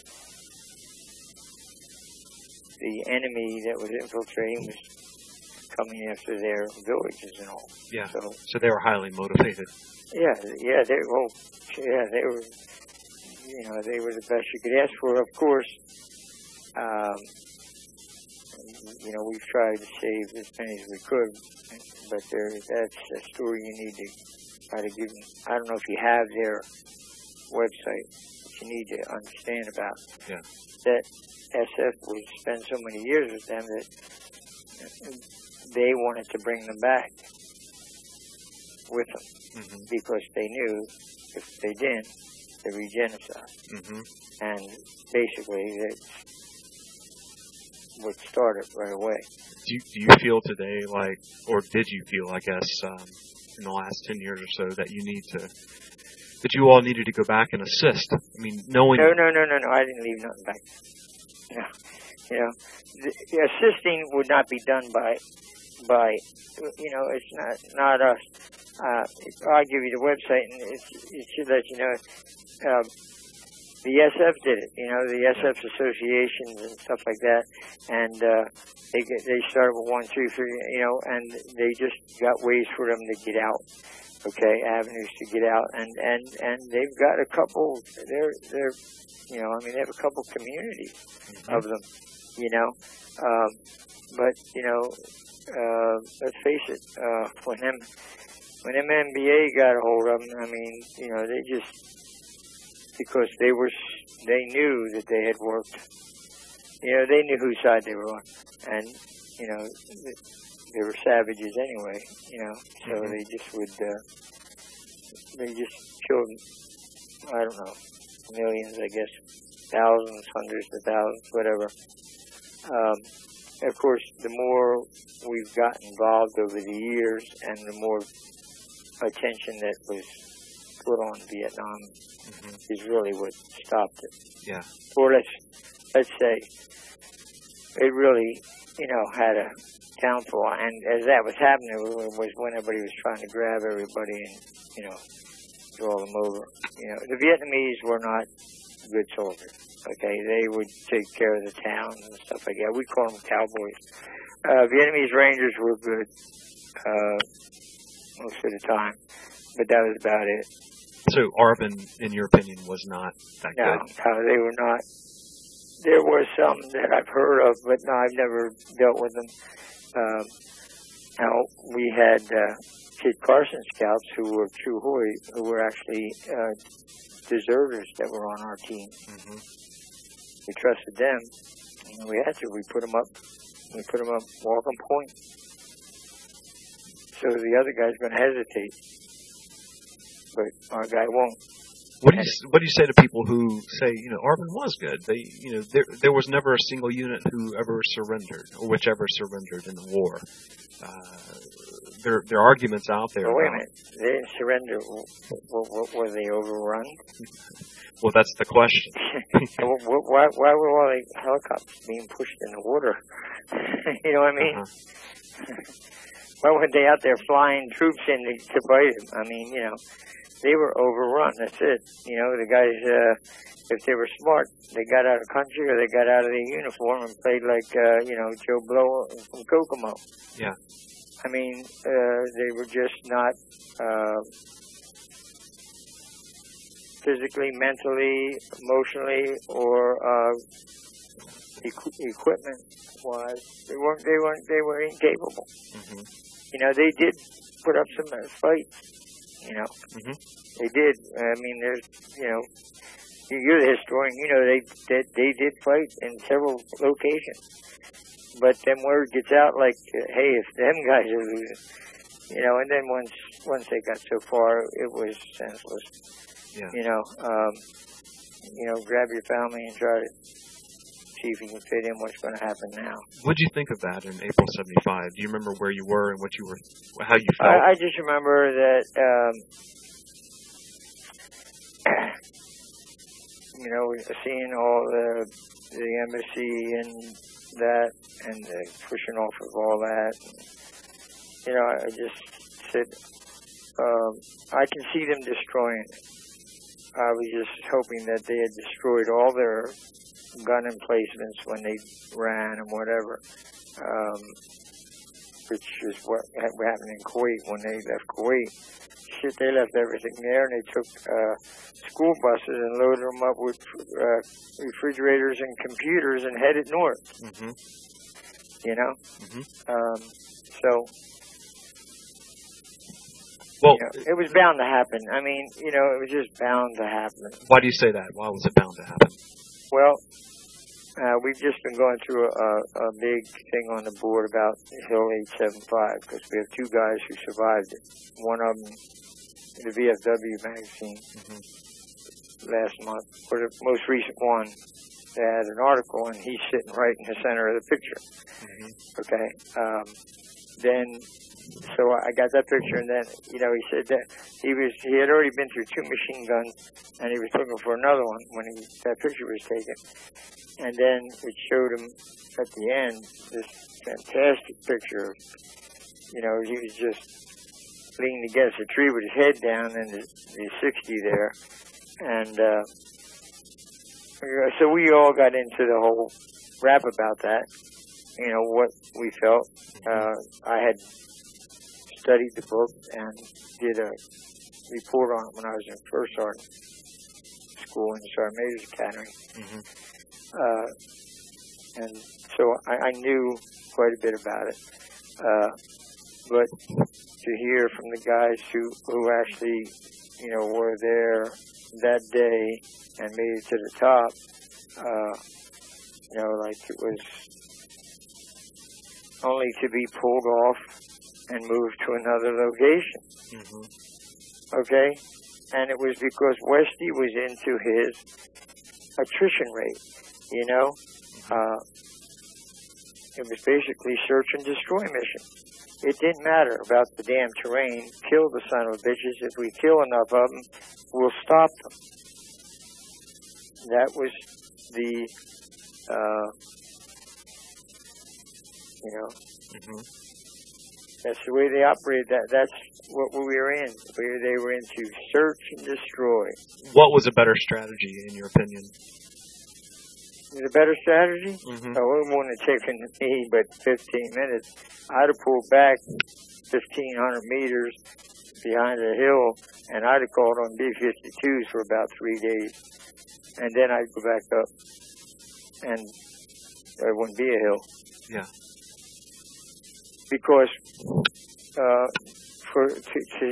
the enemy that was infiltrating was coming after their villages and all.
Yeah.
So,
so they were highly motivated.
yeah, yeah, they well, yeah, they were, you know, they were the best you could ask for. Of course, um, you know, we've tried to save as many as we could, but there, that's a story you need to try to give them. I don't know if you have their website, but you need to understand about.
Yeah.
That S F would spend so many years with them that they wanted to bring them back with them,
Mm-hmm.
because they knew if they didn't, they'd be genocide.
Mm-hmm.
And basically, that's what started right away.
Do you, do you feel today like, or did you feel, I guess, um, in the last ten years or so, that you need to, that you all needed to go back and assist? I mean, knowing...
No, no, no, no, no, I didn't leave nothing back. No. You know, the, the assisting would not be done by, by, you know, it's not, not us. Uh, I'll give you the website, and it's, it should let you know. Um, the S F did it, you know, the S F associations and stuff like that, and uh, they get, they started with one, two, three, you know, and they just got ways for them to get out, okay, avenues to get out, and and and they've got a couple. They're they're, you know, I mean, they have a couple communities
Mm-hmm.
of them, you know, um, but you know, uh, let's face it, uh, when them when M M B A got a hold of them, I mean, you know, they just, because they were, they knew that they had worked, you know, they knew whose side they were on, and, you know, they were savages anyway, you know, so
Mm-hmm.
they just would, uh, they just killed, I don't know, millions, I guess, thousands, hundreds of thousands, whatever. Um, of course, the more we've gotten involved over the years, and the more attention that was put on Vietnam,
Mm-hmm.
is really what stopped it.
Yeah.
Or let's let's say it really, you know, had a downfall. And as that was happening, it was when everybody was trying to grab everybody and, you know, draw them over. You know, the Vietnamese were not good soldiers. Okay, they would take care of the towns and stuff like that. We call them cowboys. Uh, Vietnamese Rangers were good uh, most of the time, but that was about it.
So ARVN, in your opinion, was not that
No,
good?
no, they were not. There were some that I've heard of, but no, I've never dealt with them. Um, now, we had uh, Kit Carson scouts who were True Hoi, who were actually uh, deserters that were on our team.
Mm-hmm.
We trusted them, and we had to. We put them up. We put them up Walking Point. So the other guy's going to hesitate, but our guy won't.
What do you what do you say to people who say, you know, ARVN was good? They, you know, there there was never a single unit who ever surrendered, or whichever surrendered in the war. Uh, there there are arguments out there.
Oh, wait a
about,
minute. They didn't surrender. W- w- were they overrun?
Well, that's the question.
why, why were all the helicopters being pushed in the water? You know what I mean?
Uh-huh.
Why were they out there flying troops in to, to fight them? I mean, you know, they were overrun. That's it. You know, the guys, uh, if they were smart, they got out of the country or they got out of their uniform and played like, uh, you know, Joe Blow from Kokomo.
Yeah.
I mean, uh, they were just not uh, physically, mentally, emotionally, or uh, equ- equipment-wise. They weren't. They weren't. They were incapable.
Mm-hmm.
You know, they did put up some uh, fights. You know,
Mm-hmm.
they did. I mean, there's. You know, you're the historian. You know, they they, they did fight in several locations. But then word gets out like, hey, if them guys are losing, you know, and then once once they got so far, it was senseless.
Yeah.
You know, um, you know, grab your family and try to see if you can fit in what's going to happen now.
What did you think of that in April seventy-five? Do you remember where you were and what you were, how you felt?
I, I just remember that, um, you know, seeing all the the embassy and that and the pushing off of all that. And, you know, I just said, um, I can see them destroying it. I was just hoping that they had destroyed all their gun emplacements when they ran and whatever, um, which is what happened in Kuwait when they left Kuwait. Shit, they left everything there, and they took uh, school buses and loaded them up with uh, refrigerators and computers and headed north.
Mm-hmm.
You know?
Mm-hmm.
Um, so,
well,
you know, it was bound to happen. I mean, you know, it was just bound to happen.
Why do you say that? Why was it bound to happen?
Well, uh, we've just been going through a, a, a big thing on the board about Hill eight seventy-five because we have two guys who survived it. One of them, the V F W magazine, mm-hmm. last month, or the most recent one, they had an article, and he's sitting right in the center of the picture. Mm-hmm. Okay. Um, then, so I got that picture, and then, you know, he said that he was he had already been through two machine guns, and he was looking for another one when he, that picture was taken. And then it showed him at the end this fantastic picture of, you know, he was just leaning against a tree with his head down and the, the sixty there. And uh, so we all got into the whole rap about that, you know, what we felt. Uh, I had studied the book and did a report on it when I was in First Sergeant School in the Sergeant Major's Academy. Mm-hmm. Uh, and so I, I knew quite a bit about it. Uh, but to hear from the guys who, who actually, you know, were there that day and made it to the top, uh, you know, like it was only to be pulled off and moved to another location. Mm-hmm. Okay? And it was because Westy was into his attrition rate, you know? Uh, it was basically search and destroy mission. It didn't matter about the damn terrain. Kill the son of bitches. If we kill enough of them, we'll stop them. That was the, uh, you know, mm-hmm. that's the way they operated. That that's what we were in. We, they were into search and destroy.
What was a better strategy, in your opinion?
The better strategy?
Mm-hmm.
Oh, it wouldn't have taken me but fifteen minutes. I'd have pulled back fifteen hundred meters behind a hill, and I'd have called on B fifty-twos for about three days. And then I'd go back up, and there wouldn't be a hill.
Yeah.
Because uh, for to, to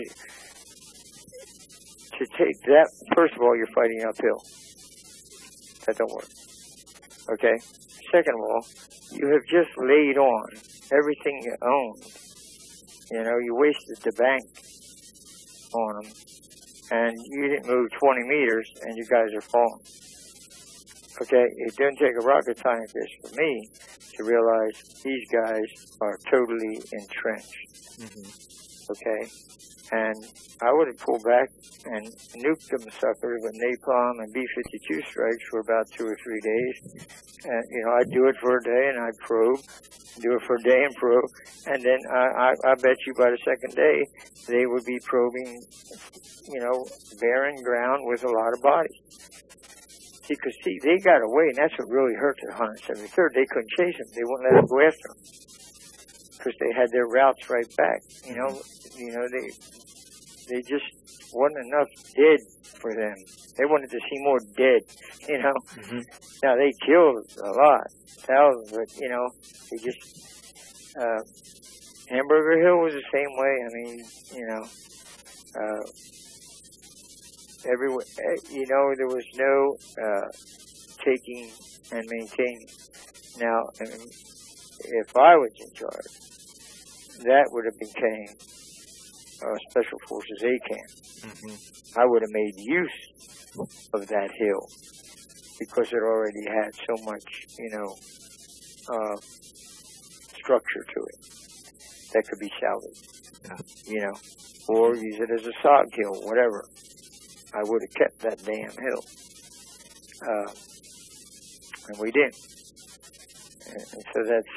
to take that, first of all, you're fighting uphill. That don't work. Okay? Second of all, you have just laid on everything you owned. You know, you wasted the bank on them, and you didn't move twenty meters, and you guys are falling. Okay? It doesn't take a rocket scientist for me to realize these guys are totally entrenched. Mm-hmm. Okay? And I would have pulled back and nuked them suckers with napalm and B fifty-two strikes for about two or three days. And, you know, I'd do it for a day and I'd probe, do it for a day and probe. And then I, I, I bet you by the second day, they would be probing, you know, barren ground with a lot of bodies. See, because, see, they got away, and that's what really hurt the one seventy-third. They couldn't chase them. They wouldn't let them go after them because they had their routes right back. You know, you know, they they just wasn't enough dead for them. They wanted to see more dead, you know. Mm-hmm. Now, they killed a lot, thousands, but, you know, they just, uh, Hamburger Hill was the same way. I mean, you know, uh, everywhere, you know, there was no uh, taking and maintaining. Now, if I was in charge, that would have became uh, Special Forces A camp. Mm-hmm. I would have made use of that hill because it already had so much, you know, uh, structure to it that could be salvaged. Yeah. You know, or use it as a sod hill, whatever. I would have kept that damn hill. Uh, and we didn't. And so that's,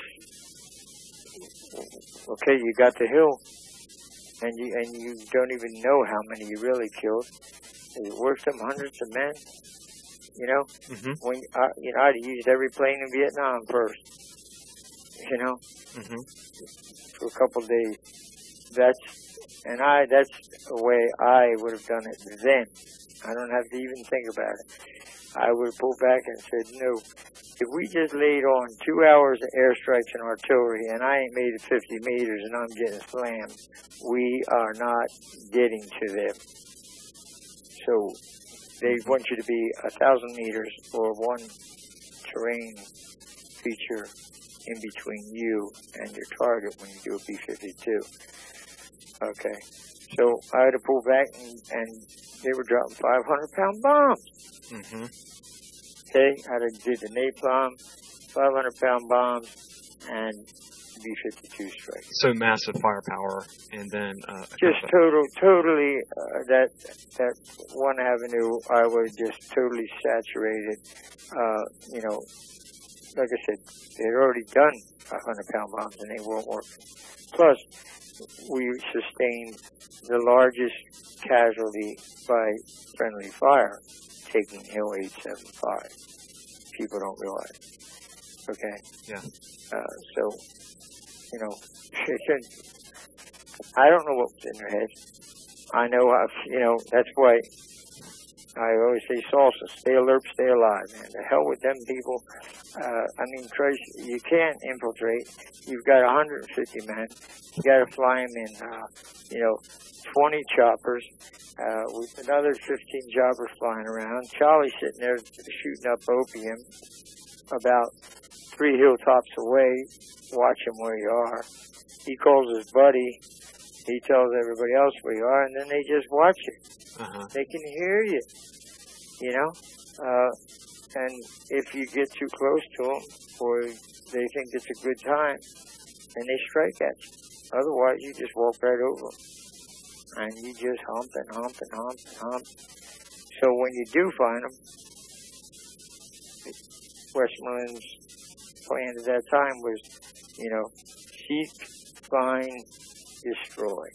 okay, you got the hill, and you and you don't even know how many you really killed. Is it worth some hundreds of men? You know,
mm-hmm.
when I, you know, I'd used every plane in Vietnam first. You know,
mm-hmm.
for a couple of days. That's and I. That's the way I would have done it then. I don't have to even think about it. I would have pulled back and said, no. If we just laid on two hours of airstrikes and artillery, and I ain't made it fifty meters, and I'm getting slammed, we are not getting to them. So they want you to be a thousand meters or one terrain feature in between you and your target when you do a B fifty-two. Okay. So I had to pull back, and, and they were dropping five hundred pound bombs.
Mm-hmm.
Okay, I did the napalm, five hundred pound bombs, and B fifty-two strikes.
So massive firepower, and then uh,
just total, totally. Uh, that that one avenue, I was just totally saturated. Uh, you know, like I said, they had already done five hundred pound bombs, and they weren't working. Plus, we sustained the largest casualty by friendly fire, taking Hill eight seventy-five. People don't realize. Okay?
Yeah.
Uh, so, you know, I don't know what was in their head. I know, how, you know, that's why I always say salsa, stay alert, stay alive, man. The hell with them people. Uh, I mean, Christ, you can't infiltrate. You've got one hundred fifty men. You got to fly them in, uh, you know, twenty choppers, uh, with another fifteen choppers flying around. Charlie's sitting there shooting up opium about three hilltops away, watching where you are. He calls his buddy. He tells everybody else where you are, and then they just watch you.
Uh-huh.
They can hear you, you know. Uh, and if you get too close to them, or they think it's a good time, then they strike at you. Otherwise, you just walk right over them. And you just hump and hump and hump and hump. So when you do find them, Westmoreland's plan at that time was, you know, seek, find, destroy.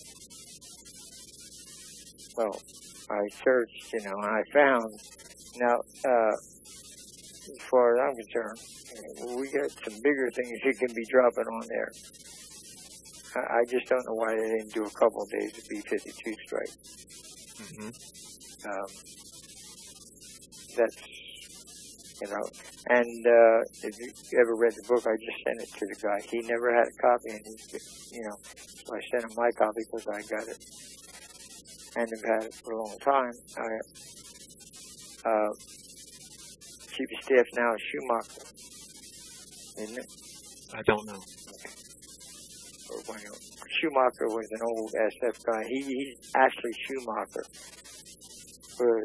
Well, I searched, you know, and I found. Now, uh, as far as I'm concerned, we got some bigger things you can be dropping on there. I just don't know why they didn't do a couple of days of B fifty-two strike.
Mm-hmm.
Um, that's, you know, and uh, if you ever read the book, I just sent it to the guy. He never had a copy, and he, you know, so I sent him my copy because I got it and have had it for a long time. I, uh, Chief of Staff now is Schumacher, isn't it?
I don't know.
Okay. When Schumacher was an old S F guy. He, he's actually Schumacher was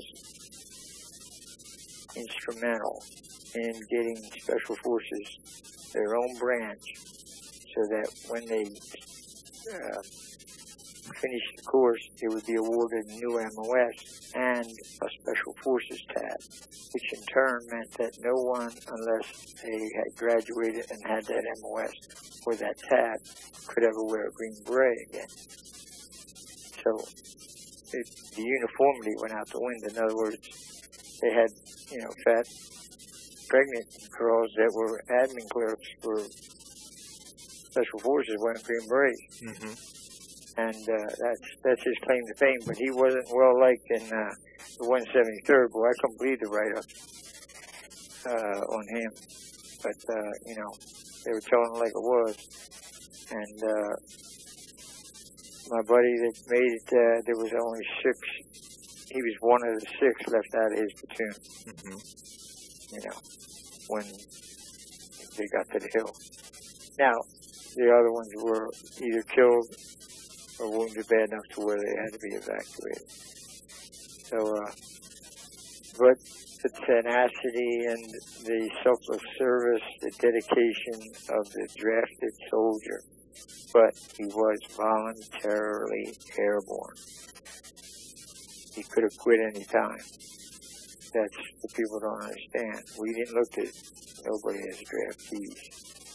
instrumental in getting Special Forces their own branch, so that when they uh, finished the course, they would be awarded a new M O S and a Special Forces tab, which in turn meant that no one, unless they had graduated and had that M O S or that tab, could ever wear a green beret again. So it, the uniformity went out the window. In other words, they had, you know, fat, pregnant girls that were admin clerks for Special Forces wearing green berets.
Mm-hmm.
And uh, that's that's his claim to fame. But he wasn't well liked in uh, the one seventy-third. Boy, I couldn't believe the write-up uh, on him. But, uh, you know, they were telling it like it was. And uh, my buddy that made it, uh, there was only six. He was one of the six left out of his platoon.
Mm-hmm.
You know, when they got to the hill. Now, the other ones were either killed or wounded bad enough to where they had to be evacuated. So, uh, but the tenacity and the selfless service, the dedication of the drafted soldier, but he was voluntarily airborne. He could have quit any time. That's what people don't understand. We didn't look at nobody as draftees.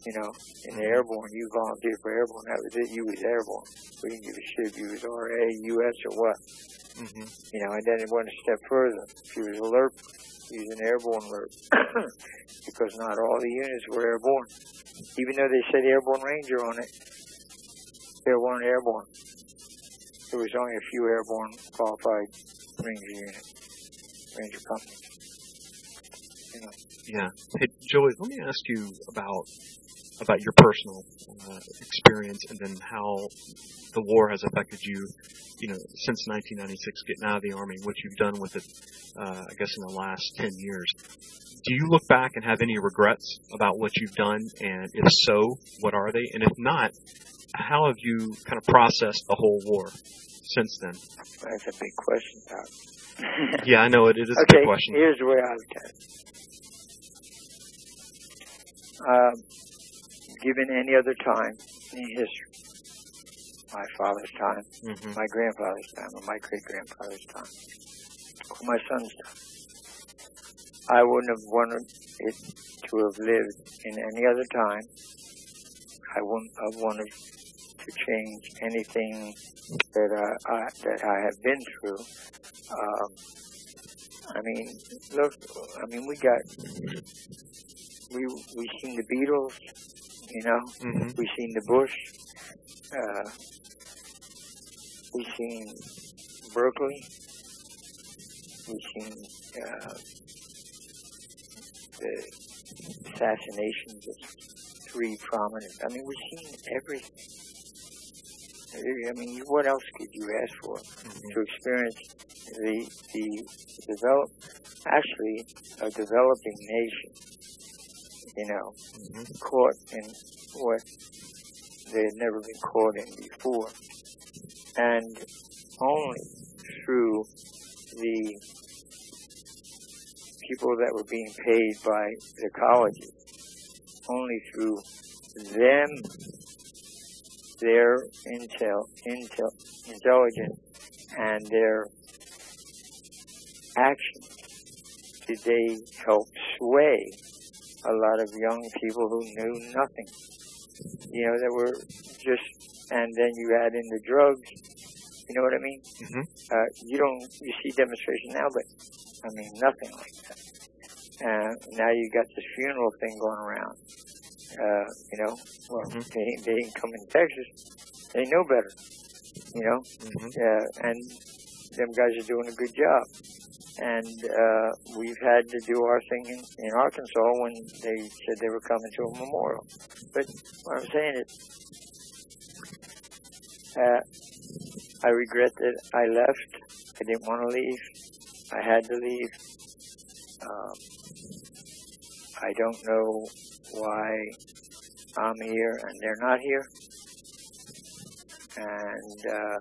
You know, in the airborne, you volunteered for airborne. That was it. You was airborne. We didn't give a shit if you was R A, U S, or what.
Mm-hmm.
You know, and then it went a step further. If you was alert, you was an airborne alert. Because not all the units were airborne. Even though they said Airborne Ranger on it, they weren't airborne. There was only a few airborne qualified Ranger units, Ranger companies. You know.
Yeah. Hey, Joey, let me ask you about about your personal uh, experience and then how the war has affected you, you know, since nineteen ninety-six, getting out of the Army, what you've done with it, uh, I guess, in the last ten years. Do you look back and have any regrets about what you've done? And if so, what are they? And if not, how have you kind of processed the whole war since then?
That's a big question, Doc.
Yeah, I know it. It is
okay,
a big question.
Here's the way I look at it. Um, given any other time in history, my father's time,
mm-hmm.
my grandfather's time, or my great-grandfather's time, or my son's time, I wouldn't have wanted it to have lived in any other time. I wouldn't have wanted to change anything that I, I that I have been through. Um, I mean, look, I mean, we got, we we seen the Beatles, you know,
mm-hmm.
we seen the Bush, uh, we seen Berkeley, we seen uh, the assassinations of three prominent. I mean, we've seen everything. I mean, what else could you ask for
mm-hmm.
to experience the the develop, actually a developing nation, you know,
mm-hmm.
caught in what they had never been caught in before, and only through the people that were being paid by the colleges, only through them, their intel, intel, intelligence, and their actions did they help sway a lot of young people who knew nothing. You know, that were just, and then you add in the drugs, you know what I mean?
Mm-hmm.
Uh, you don't, you see demonstration now, but, I mean, nothing like that. And uh, now you got this funeral thing going around. Uh, you know, well,
mm-hmm.
they, they didn't come in Texas. They know better, you know?
Mm-hmm.
Uh, and them guys are doing a good job. And uh, we've had to do our thing in, in Arkansas when they said they were coming to a memorial. But what I'm saying is, uh, I regret that I left. I didn't want to leave. I had to leave. Um, I don't know why I'm here and they're not here. And, uh,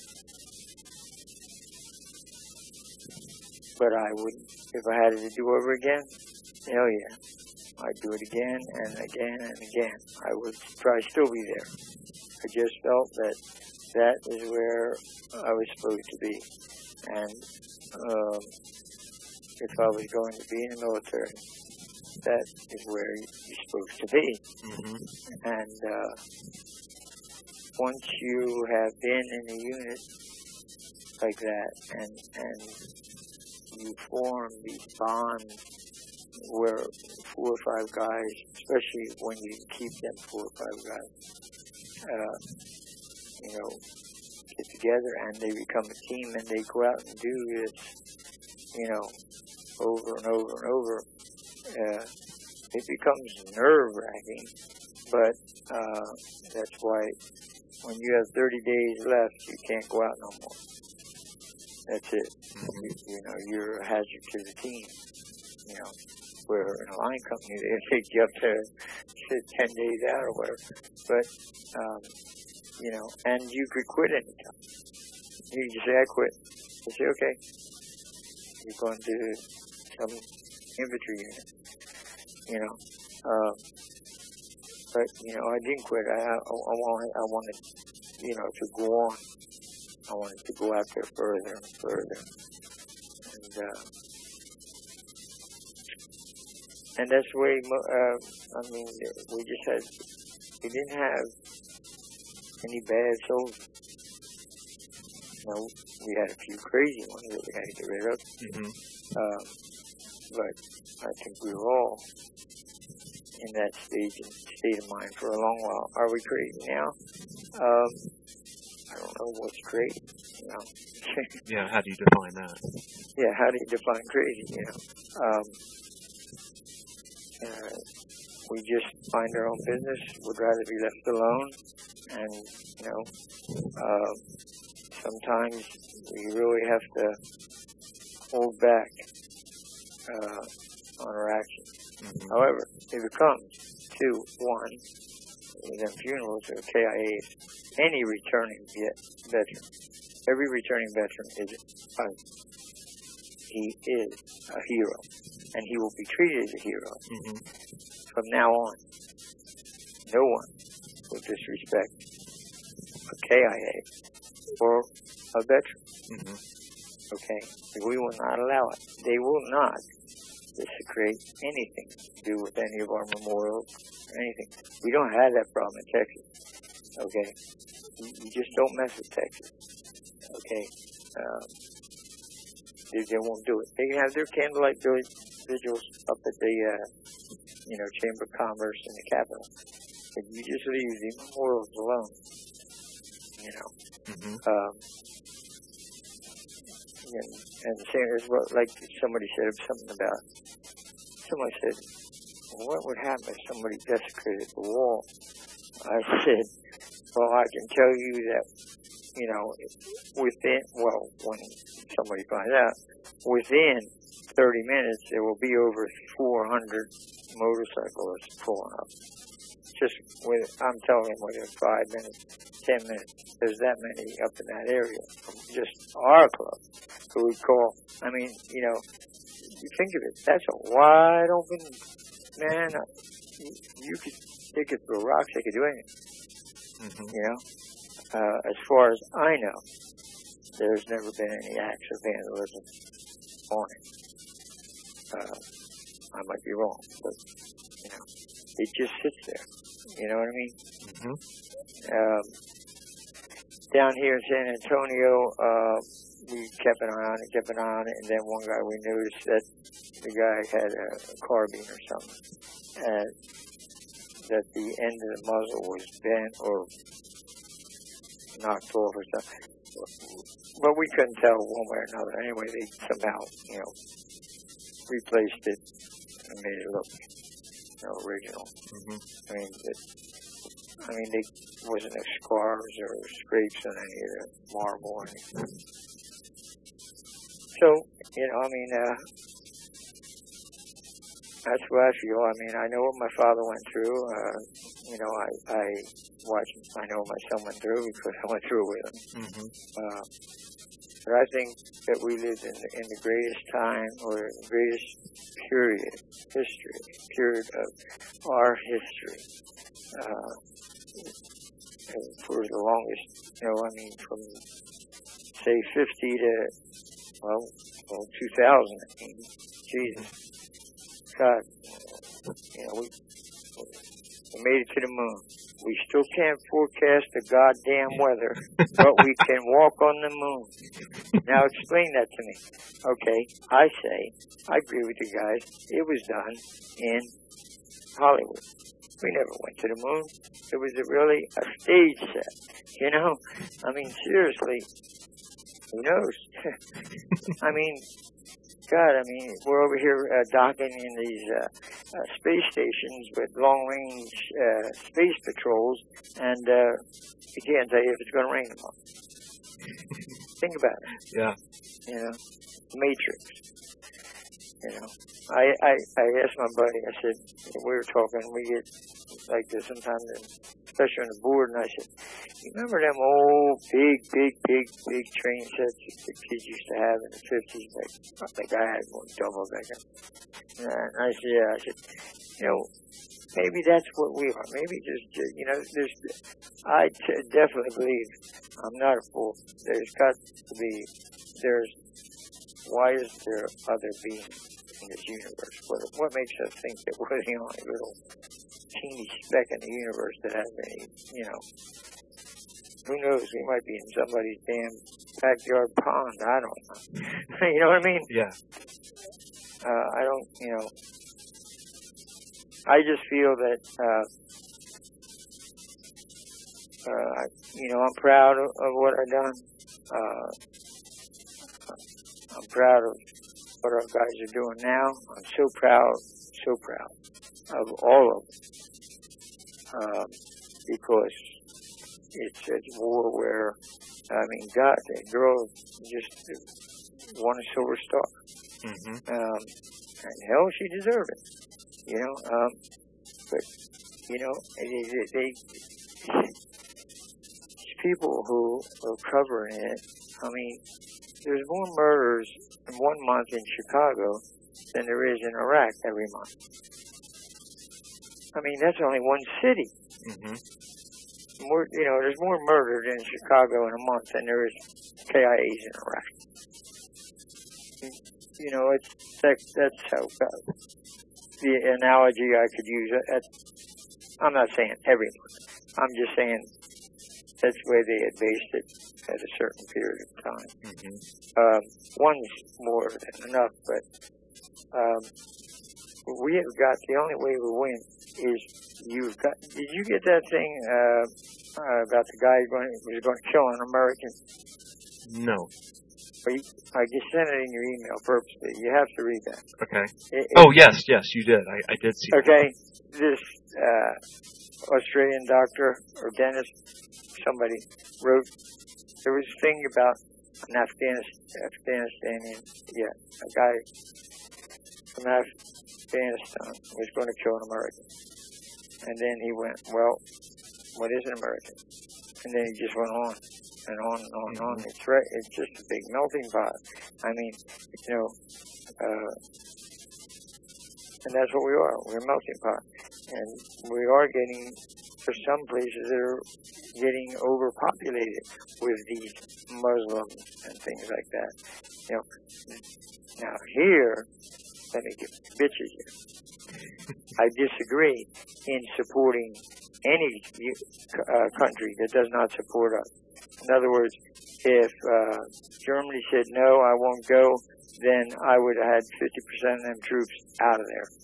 but I would, if I had it to do over again, hell yeah. I'd do it again and again and again. I would probably still be there. I just felt that that is where I was supposed to be. And um, if I was going to be in the military, that is where you're supposed to be.
Mm-hmm.
And uh, once you have been in a unit like that, and and you form these bonds where four or five guys, especially when you keep them four or five guys, uh, you know, get together and they become a team and they go out and do this, you know, over and over and over. Uh, it becomes nerve-wracking, but uh, that's why when you have thirty days left, you can't go out no more. That's it.
Mm-hmm.
You, you know, you're a hazard to the team. You know, where in a line company they take you up to, to ten days out or whatever. But um, you know, and you could quit anytime. You can just say, I quit. They say, okay, you're going to some infantry unit. You know, uh, but you know, I didn't quit. I, I, I wanted, I wanted, you know, to go on. I wanted to go out there further and further. And uh, and that's the way. Uh, I mean, we just had. We didn't have any bad soldiers. No, we had a few crazy ones that we had to get rid of.
Mm-hmm.
Um, but I think we were all in that stage and state of mind for a long while. Are we crazy now? Um, I don't know what's crazy. You know.
Yeah. How do you define that?
Yeah. How do you define crazy? You know. Um, uh, we just mind our own business. Would rather be left alone, and you know. Uh, Sometimes we really have to hold back uh, on our actions. Mm-hmm. However, if it comes to one, within funerals or K I As, any returning veteran, every returning veteran is a, he is a hero, and he will be treated as a hero mm-hmm. from now on. No one will disrespect a K I A or a veteran. Mm-hmm. Okay? We will not allow it. They will not desecrate anything to do with any of our memorials or anything. We don't have that problem in Texas. Okay? You just don't mess with Texas. Okay? Um, they, they won't do it. They can have their candlelight vigils up at the, uh, you know, Chamber of Commerce in the Capitol. But you just leave the memorials alone. You know? Mm-hmm. Um, and, and same as what, like somebody said something about, somebody said, well, what would happen if somebody desecrated the wall? I said, well, I can tell you that, you know, within, well, when somebody finds out, within thirty minutes, there will be over four hundred motorcyclists pulling up. Just with, I'm telling him within five minutes, ten minutes, there's that many up in that area from just our club. Who we call, I mean, you know, you think of it, that's a wide open, man, you, you could, they could throw rocks, they could do anything. Mm-hmm. You know, uh, as far as I know, there's never been any acts of vandalism on it. Uh, I might be wrong, but, you know, it just sits there. You know what I mean? Mm-hmm. Um, down here in San Antonio, uh, we kept an eye on it, kept an eye on it, and then one guy we noticed that the guy had a, a carbine or something, and that the end of the muzzle was bent or knocked off or something. But we couldn't tell one way or another. Anyway, they somehow, you know, replaced it and made it look, you know, original. Mm-hmm. I mean, it, I mean, there wasn't no scars or scrapes on any of the marble or anything. So, you know, I mean, uh, that's what I feel. I mean, I know what my father went through. Uh, you know, I, I watched, I know what my son went through because I went through it with him. Mm-hmm. Uh, but I think that we lived in the, in the greatest time or the greatest period, history, period of our history. Uh, for the longest, you know, I mean, from, say, fifty to, well, well two thousand, I mean, Jesus. God, you know, we, we made it to the moon. We still can't forecast the goddamn weather, but we can walk on the moon. Now explain that to me. Okay, I say, I agree with you guys. It was done in Hollywood. We never went to the moon. It was a really a stage set, you know? I mean, seriously, who knows? I mean, God, I mean, we're over here uh, docking in these uh, uh, space stations with long-range uh, space patrols, and uh, you can't tell you if it's going to rain tomorrow. Think about it.
Yeah.
You know, Matrix. You know, I, I, I asked my buddy, I said, we were talking, we get like this sometimes, especially on the board, and I said, you remember them old, big, big, big, big train sets that the kids used to have in the fifties? Like, I think I had one double decker. And I said, yeah, I said, you know, maybe that's what we are. Maybe just, you know, there's, I t- definitely believe, I'm not a fool, there's got to be, there's, why is there other beings in this universe? What, what makes us think that we're the only little teeny speck in the universe that has any, you know, who knows? We might be in somebody's damn backyard pond. I don't know. You know what I mean?
Yeah.
Uh, I don't, you know, I just feel that, uh, uh, you know, I'm proud of, of what I've done. Uh, I'm proud of what our guys are doing now. I'm so proud, so proud of all of them. Um, because it's a war where, I mean, God, that girl just won a silver star.
Mm-hmm.
Um, and hell, she deserved it. You know, um, but, you know, they, they, they, these people who are covering it, I mean, there's more murders in one month in Chicago than there is in Iraq every month. I mean, that's only one city.
Mm-hmm.
More, you know, there's more murdered in Chicago in a month than there is K I As in Iraq. You know, it's that, that's how uh, the analogy I could use. At, I'm not saying every month. I'm just saying that's the way they had based it at a certain period of time.
Mm-hmm.
Um, one's more than enough, but um, we have got, the only way we win is you've got, did you get that thing uh, uh, about the guy going, who was going to kill an American?
No.
You, I just sent it in your email purposely. You have to read that.
Okay.
It,
oh, yes, yes, you did. I, I did see
okay,
that.
this uh, Australian doctor or dentist, somebody wrote, there was a thing about an Afghanistan, Afghanistanian, yeah, a guy from Afghanistan was going to kill an American. And then he went, well, what is an American? And then he just went on and on and on and on. It's right, it's just a big melting pot. I mean, you know, uh, and that's what we are. We're a melting pot. And we are getting, for some places, that are getting overpopulated with these Muslims and things like that. You know, now here, let me get bitches here. I disagree in supporting any uh, country that does not support us. In other words, if uh, Germany said, no, I won't go, then I would have had fifty percent of them troops out of there.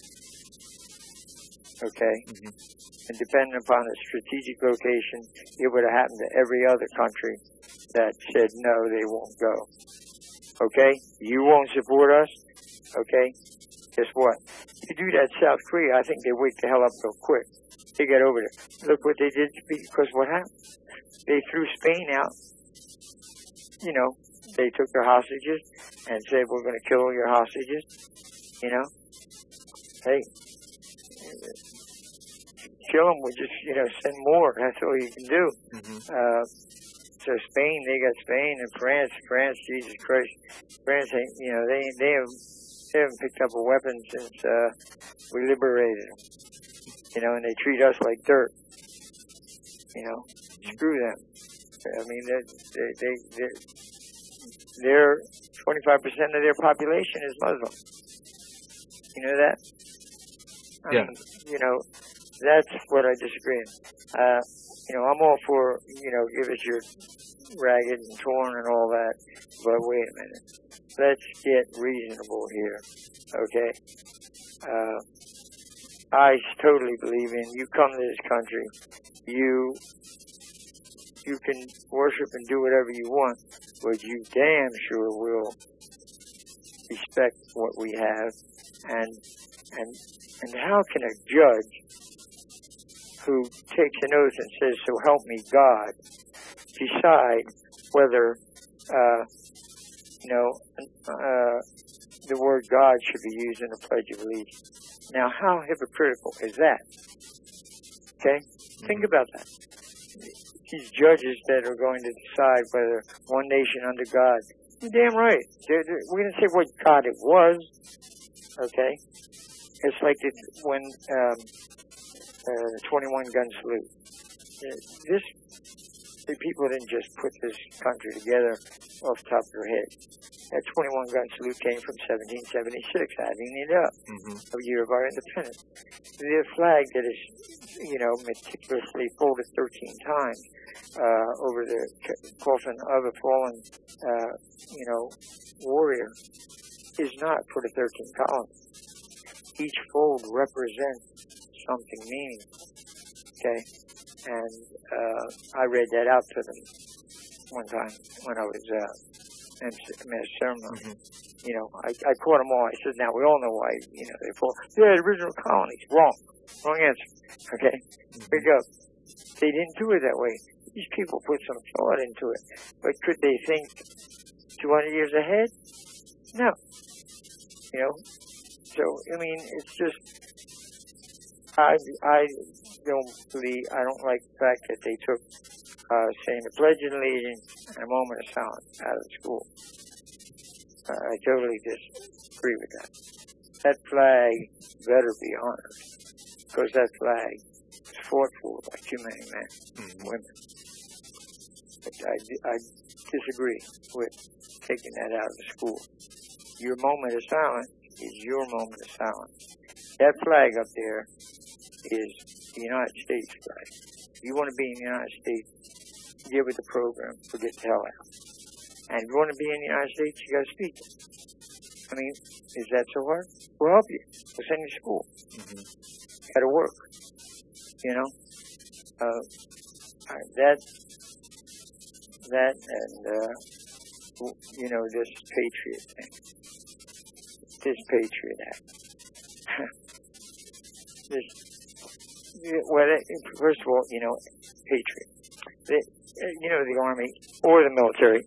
Okay?
Mm-hmm.
And depending upon the strategic location, it would have happened to every other country that said, no, they won't go. Okay? You won't support us? Okay? Guess what? You do that South Korea, I think they wake the hell up real quick. They get over there. Look what they did, because what happened? They threw Spain out. You know, they took their hostages and said, we're going to kill all your hostages. You know? Hey, kill them, we just, you know, send more. That's all you can do.
Mm-hmm.
Uh, so Spain, they got Spain, and France, France, Jesus Christ. France ain't, you know, they, they have, they haven't picked up a weapon since, uh, we liberated them. You know, and they treat us like dirt. You know, screw them. I mean, they, they, they, they're, they're twenty-five percent of their population is Muslim. You know that? I
yeah.
mean, you know, that's what I disagree in. Uh, you know, I'm all for, you know, give us your ragged and torn and all that. But wait a minute. Let's get reasonable here. Okay? Uh, I totally believe in, you come to this country, you you can worship and do whatever you want, but you damn sure will respect what we have. And and and how can a judge who takes an oath and says, so help me God, decide whether, uh, you know, uh, the word God should be used in the Pledge of Allegiance? Now, how hypocritical is that? Okay? Think about that. These judges that are going to decide whether one nation under God, you're damn right. They're, they're, we didn't say what God it was. Okay? It's like it, when um, uh, the twenty-one gun salute. This the people didn't just put this country together off the top of their head. That twenty-one gun salute came from seventeen seventy-six, adding it up,
Mm-hmm.
a year of our independence. The flag that is, you know, meticulously folded thirteen times uh, over the coffin of a fallen, uh, you know, warrior is not for the thirteen colonies. Each fold represents something meaningful, okay? And uh, I read that out to them one time when I was uh, in mass ceremony.
Mm-hmm.
You know, I, I caught them all. I said, now we all know why, you know, they fall. Yeah, the original colonies. Wrong. Wrong answer. Okay?
Mm-hmm.
Pick up. They didn't do it that way. These people put some thought into it. But could they think two hundred years ahead? No. You know? So, I mean, it's just, I, I don't believe, I don't like the fact that they took uh, saying the Pledge of Allegiance and a moment of silence out of the school. Uh, I totally disagree with that. That flag better be honored, because that flag was fought for by too many men and women. But I, I disagree with taking that out of the school. Your moment of silence is your moment of silence. That flag up there is the United States flag. If you want to be in the United States, get with the program, forget the hell out. And if you want to be in the United States, you got to speak it. I mean, is that so hard? We'll help you. We'll send you to school.
Mm-hmm.
Got to work. You know? Uh, that, that, and, uh, you know, this Patriot thing. This Patriot Act. this, well, first of all, you know, Patriot. They, you know, the Army or the military,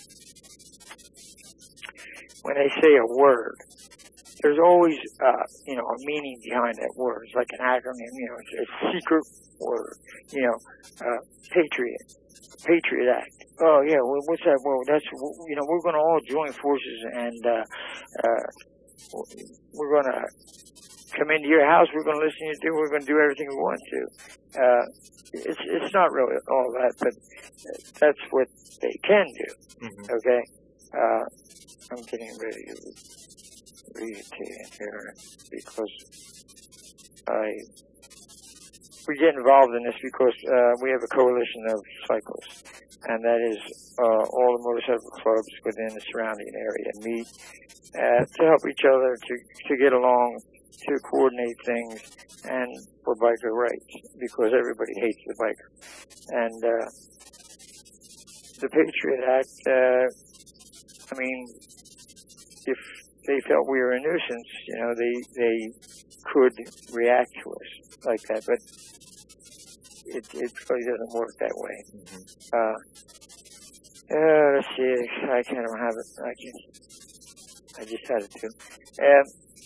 when they say a word, there's always, uh, you know, a meaning behind that word. It's like an acronym, you know, it's a secret word. You know, uh, Patriot, Patriot Act. Oh, yeah, well, what's that? Well, that's, you know, we're going to all join forces and uh, uh, we're going to come into your house, we're going to listen to you, we're going to do everything we want to. Uh, it's it's not really all that, but that's what they can do,
Mm-hmm.
okay? Uh, I'm getting ready to read it to you here because I we get involved in this because uh, we have a coalition of cyclists, and that is uh, all the motorcycle clubs within the surrounding area meet uh, to help each other to, to get along, to coordinate things, and for biker rights, because everybody hates the biker. And uh, the Patriot Act, uh, I mean, if they felt we were a nuisance, you know, they they could react to us like that, but it it really doesn't work that way.
Mm-hmm.
Uh, uh, let's see, I can't have it. I can. I just had it too. Um,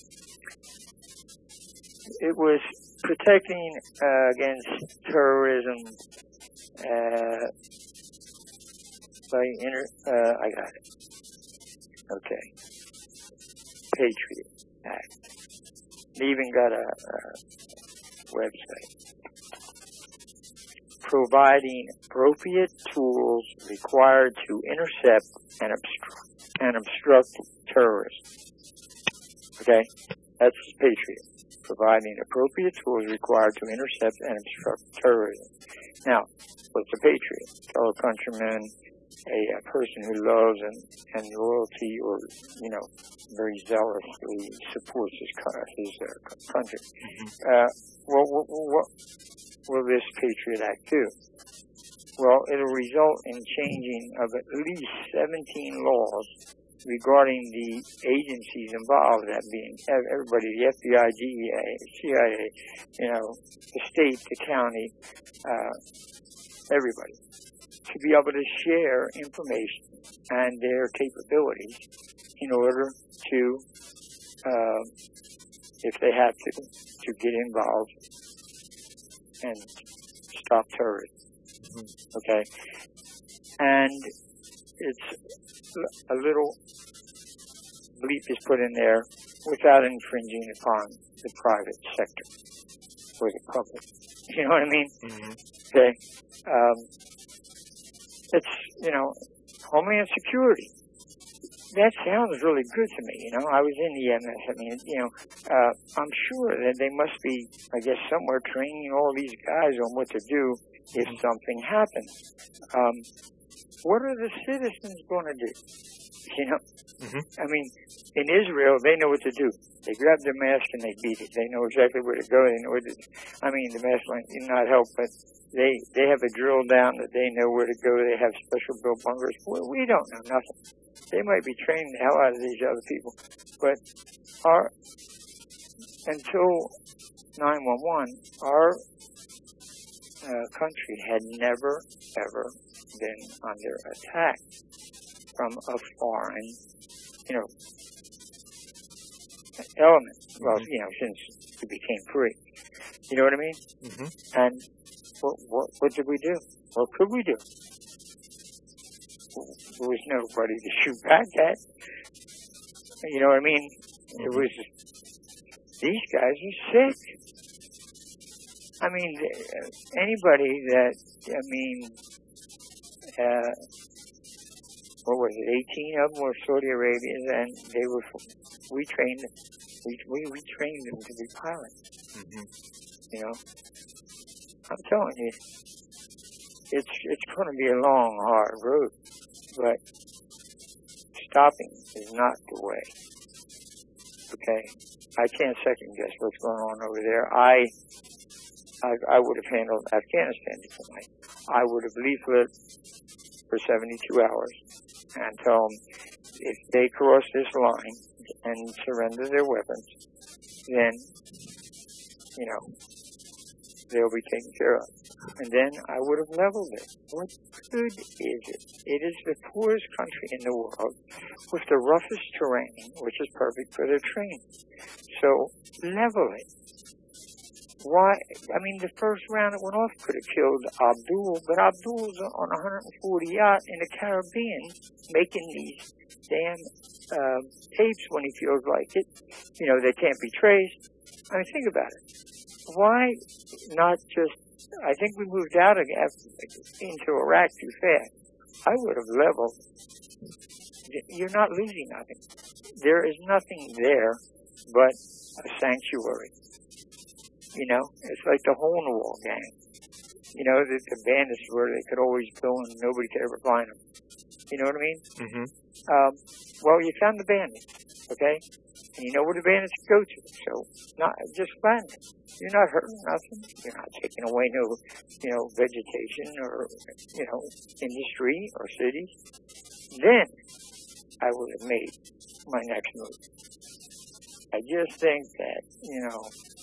it was protecting uh, against terrorism uh, by inter. Uh, I got it. Okay. Patriot Act. They even got a, a website. Providing appropriate tools required to intercept and obstruct and obstruct terrorism. Okay? That's Patriot. Providing appropriate tools required to intercept and obstruct terrorism. Now, what's a patriot? Fellow countryman, a, a person who loves and, and loyalty or, you know, very zealously supports his, his uh, country.
Mm-hmm.
Uh, well, what, what will this Patriot Act do? Well, it'll result in changing of at least seventeen laws regarding the agencies involved, that being everybody, the F B I, D E A, C I A, you know, the state, the county, uh, everybody, to be able to share information and their capabilities in order to, uh, if they have to, to get involved and stop terrorism. Mm-hmm. Okay? And it's a little bleep is put in there without infringing upon the private sector or the public. You know what I mean?
Mm-hmm.
Okay. Um, it's, you know, Homeland Security. That sounds really good to me, you know. I was in the M S. I mean, you know, uh, I'm sure that they must be, I guess, somewhere training all these guys on what to do if something happens. Um, what are the citizens going to do? You know,
mm-hmm.
I mean, in Israel, they know what to do. They grab their mask and they beat it. They know exactly where to go. They know what to. I mean, the mask might not help, but they they have a drill down that they know where to go. They have special built bunkers. We, we don't know nothing. They might be training the hell out of these other people, but our until nine one one, our uh, country had never ever been under attack from a foreign, you know, element. Well, you know, since we became free, you know what I mean?
Mm-hmm.
And what, what what did we do? What could we do? There was nobody to shoot back at. You know what I mean? Mm-hmm. It was these guys are sick. I mean, anybody that I mean. Uh, What was it? Eighteen of them were Saudi Arabians, and they were. We trained. We we, we trained them to be pilots.
Mm-hmm.
You know, I'm telling you, it's it's going to be a long, hard road, but stopping is not the way. Okay, I can't second guess what's going on over there. I I, I would have handled Afghanistan differently. I would have leaflet for seventy-two hours. And tell them if they cross this line and surrender their weapons, then, you know, they'll be taken care of. And then I would have leveled it. What good is it? It is the poorest country in the world with the roughest terrain, which is perfect for their training. So level it. Why? I mean, the first round it went off could have killed Abdul, but Abdul's on a one hundred forty yacht in the Caribbean making these damn uh, tapes when he feels like it. You know, they can't be traced. I mean, think about it. Why not just, I think we moved out of, into Iraq too fast. I would have leveled. You're not losing nothing. There is nothing there but a sanctuary. You know, it's like the hole in the wall gang. You know, the, the bandits where they could always go and nobody could ever find them. You know what I mean?
Mm-hmm.
Um, well, you found the bandits, okay? And you know where the bandits go to. So, not just find them. You're not hurting nothing. You're not taking away no, you know, vegetation or, you know, industry or cities. Then I would have made my next move. I just think that, you know,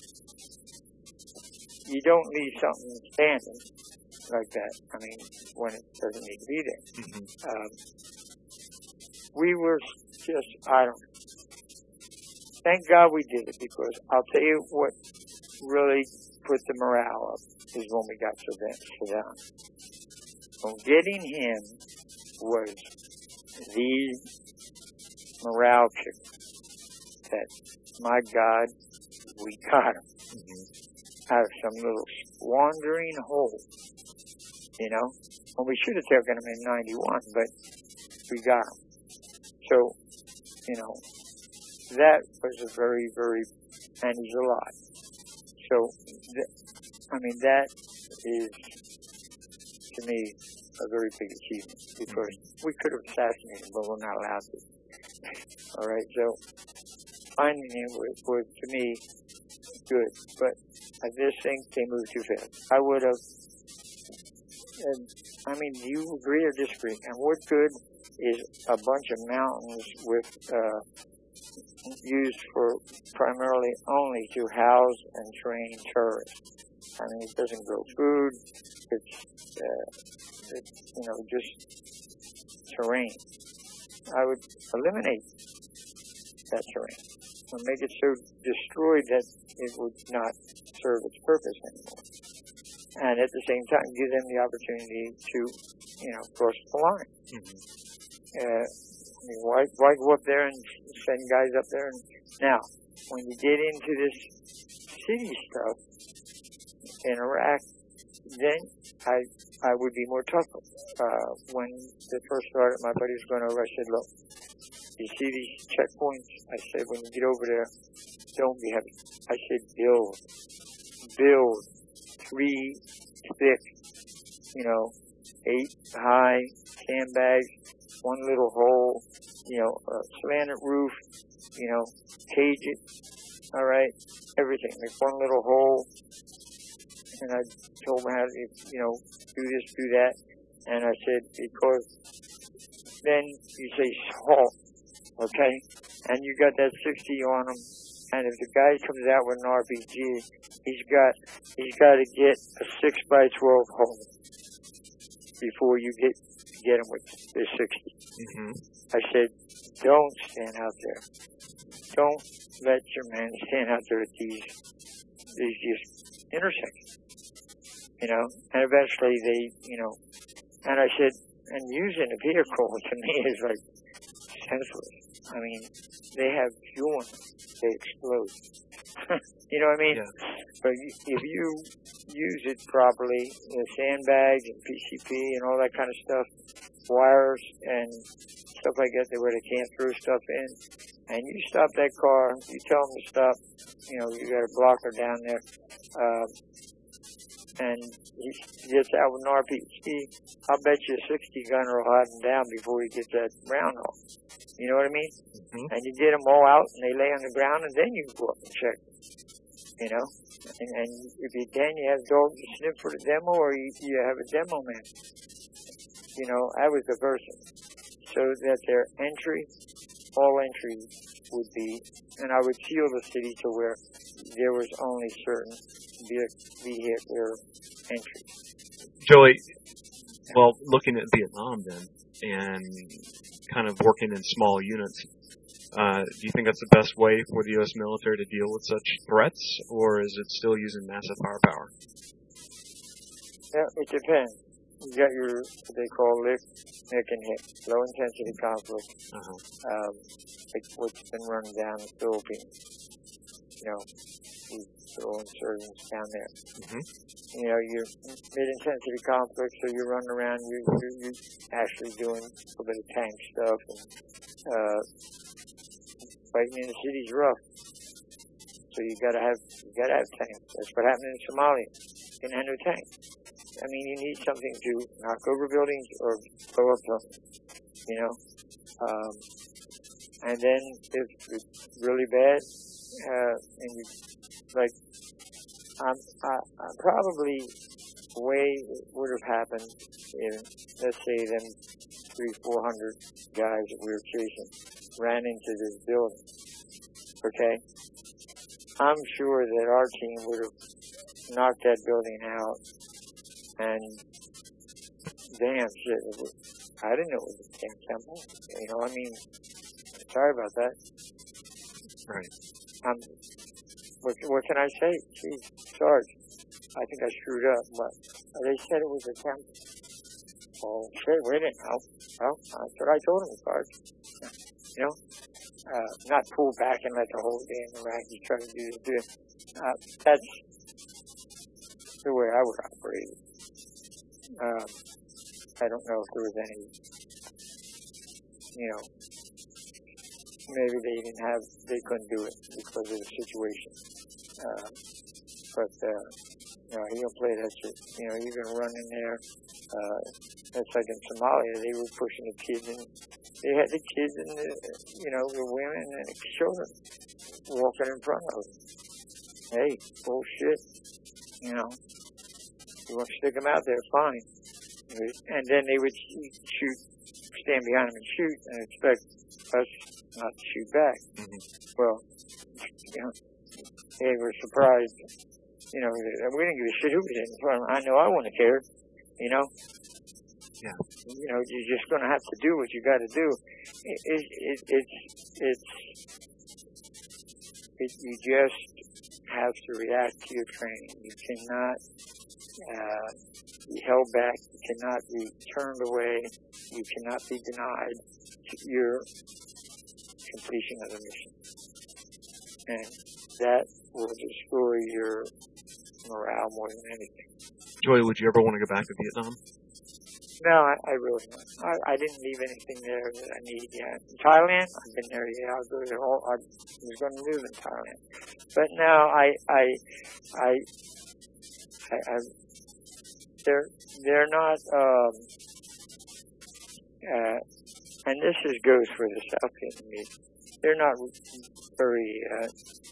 you don't leave something standing like that, I mean, when it doesn't need to be there.
Mm-hmm.
Um, we were just, I don't know. Thank God we did it, because I'll tell you what really put the morale up is when we got Saddam. Well, getting him was the morale kicker that, my God, we got him.
Mm-hmm.
Out of some little wandering hole, you know. Well, we should have taken him in ninety-one, but we got him. So, you know, that was a very, very, and he's alive. So, th- I mean, that is, to me, a very big achievement, because we could have assassinated him, but we're not allowed to. All right, so finding him was, was to me, good, but I just think they moved too fast. I would have, and, I mean, do you agree or disagree? And what good is a bunch of mountains with, uh, used for primarily only to house and train tourists? I mean, it doesn't grow food. It's, uh, it's, you know, just terrain. I would eliminate that terrain or make it so destroyed that it would not serve its purpose anymore. And at the same time, give them the opportunity to, you know, cross the line.
Mm-hmm.
Uh, I mean, why, why go up there and send guys up there? And now, when you get into this city stuff in Iraq, then I I would be more tougher. Uh, when the first started, my buddy was going over. I said, look, you see these checkpoints? I said, when you get over there, don't be heavy. I said, build, build three thick, you know, eight high sandbags, one little hole, you know, a slanted roof, you know, cage it, all right, everything. Make one little hole, and I told him how to, you know, do this, do that, and I said, because then you say halt, okay, and you got that sixty on him, and if the guy comes out with an R P G, he's got, he's got to get a six by twelve hole before you get get him with the sixty.
Mm-hmm.
I said, don't stand out there. Don't let your man stand out there at these these just intersections. You know, and eventually they, you know, and I said, and using a vehicle to me is like senseless. I mean, they have fuel in them. They explode. You know what I mean?
Yeah.
But if you use it properly, the sandbags and P C P and all that kind of stuff, wires and stuff like that, where they can't throw stuff in, and you stop that car, you tell them to stop, you know, you got a blocker down there, uh, and he gets out with an R P G, I'll bet you a sixty gunner will hide him down before he gets that round off. You know what I mean?
Mm-hmm.
And you get them all out, and they lay on the ground, and then you go up and check. You know? And, and if you can, you have dogs to sniff for the demo, or you, you have a demo man. You know, I was the person. So that their entry, all entry would be, and I would seal the city to where there was only certain vehicular entry.
Joey, well, looking at Vietnam then, and kind of working in small units, uh, do you think that's the best way for the U S military to deal with such threats, or is it still using massive firepower?
Yeah, it depends. You got your, what they call lick, nick, and hit, low-intensity conflict,
Uh-huh.
um, like what's been run down in the Philippines. You know, these little insurgents down there.
Mm-hmm.
You know, your mid-intensity conflict, so you're running around, you're, you're, you're actually doing a little bit of tank stuff, and uh, fighting in the city's rough. So you gotta have, you gotta have tanks. That's what happened in Somalia. You didn't have no tanks. I mean, you need something to knock over buildings or blow up buildings, you know. Um, and then if it's really bad, uh, and you, like, I'm, I, I probably the way it would have happened if, let's say, them three, four hundred guys that we were chasing ran into this building, okay? I'm sure that our team would have knocked that building out, and damn shit, it was, I didn't know it was a damn temple. You know, I mean, sorry about that.
Right.
Um, what, what can I say? Gee, Sarge, I think I screwed up, but they said it was a temple. Oh, shit, we didn't know. Well, that's what I told him, Sarge. You know, uh, not pull back and let the whole damn Iraqis try to do this. Uh, that's the way I would operate it. Um, I don't know if there was any, you know, maybe they didn't have, they couldn't do it because of the situation. Uh, but, uh, you know, he don't play that shit. You know, you're going to run in there. Uh, that's like in Somalia, they were pushing the kids, and they had the kids and the, you know, the women and the children walking in front of them. Hey, bullshit. You know, you want to stick them out there, fine. And then they would shoot, stand behind them and shoot, and expect us not to shoot back.
Mm-hmm.
Well, you know, they were surprised. You know, we didn't give a shit who was in front of them. I know I wouldn't have cared. You know?
Yeah.
You know, you're just going to have to do what you got to do. It, it, it, it's, it's, it, you just have to react to your training. You cannot uh, be held back. You cannot be turned away. You cannot be denied your completion of the mission. And that will destroy your morale more than anything.
Joey, would you ever want to go back to Vietnam?
No, I, I really don't. I, I didn't leave anything there that I need. Yeah, Thailand, I've been there. Yeah, I'll go there. All, I was going to live in Thailand, but now I, I, I, I, I they're they're not. Um, uh, and this is goes for the South Vietnamese. They're not very uh,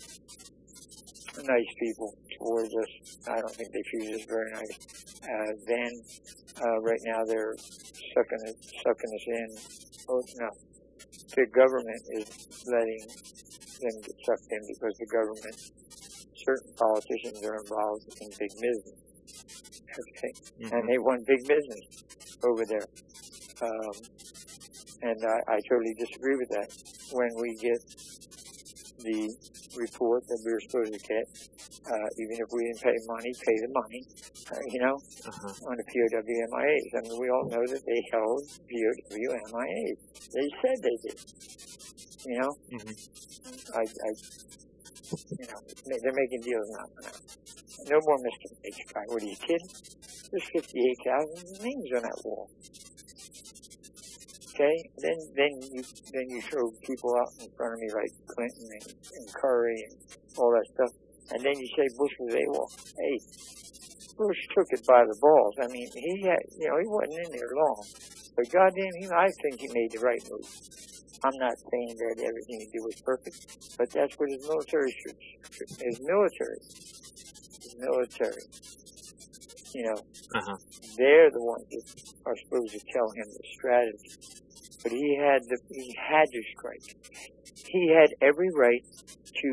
nice people towards us. I don't think they treat us very nice. Uh, then. Uh, right now they're sucking us, sucking us in. Oh, no. The government is letting them get sucked in because the government, certain politicians are involved in big business. Okay. Mm-hmm. And they want big business over there. Um, and I, I totally disagree with that. When we get the report that we were supposed to get, uh, even if we didn't pay money, pay the money, uh, you know, uh-huh. on the P O W M I As. I mean, we all know that they held P O W M I As. They said they did. You know? Mm-hmm. I, I, you know, they're making deals now. No more Mister H. Guy. What are you kidding? There's fifty-eight thousand names on that wall. Okay, then then you then you throw people out in front of me like Clinton and, and Curry and all that stuff, and then you say Bush was AWOL. Hey, Bush took it by the balls. I mean, he had, you know, he wasn't in there long, but goddamn, he, I think he made the right move. I'm not saying that everything he did was perfect, but that's what his military should. His military, his military. You know, uh-huh. They're the ones that are supposed to tell him the strategy. But he had the he had to strike. He had every right to.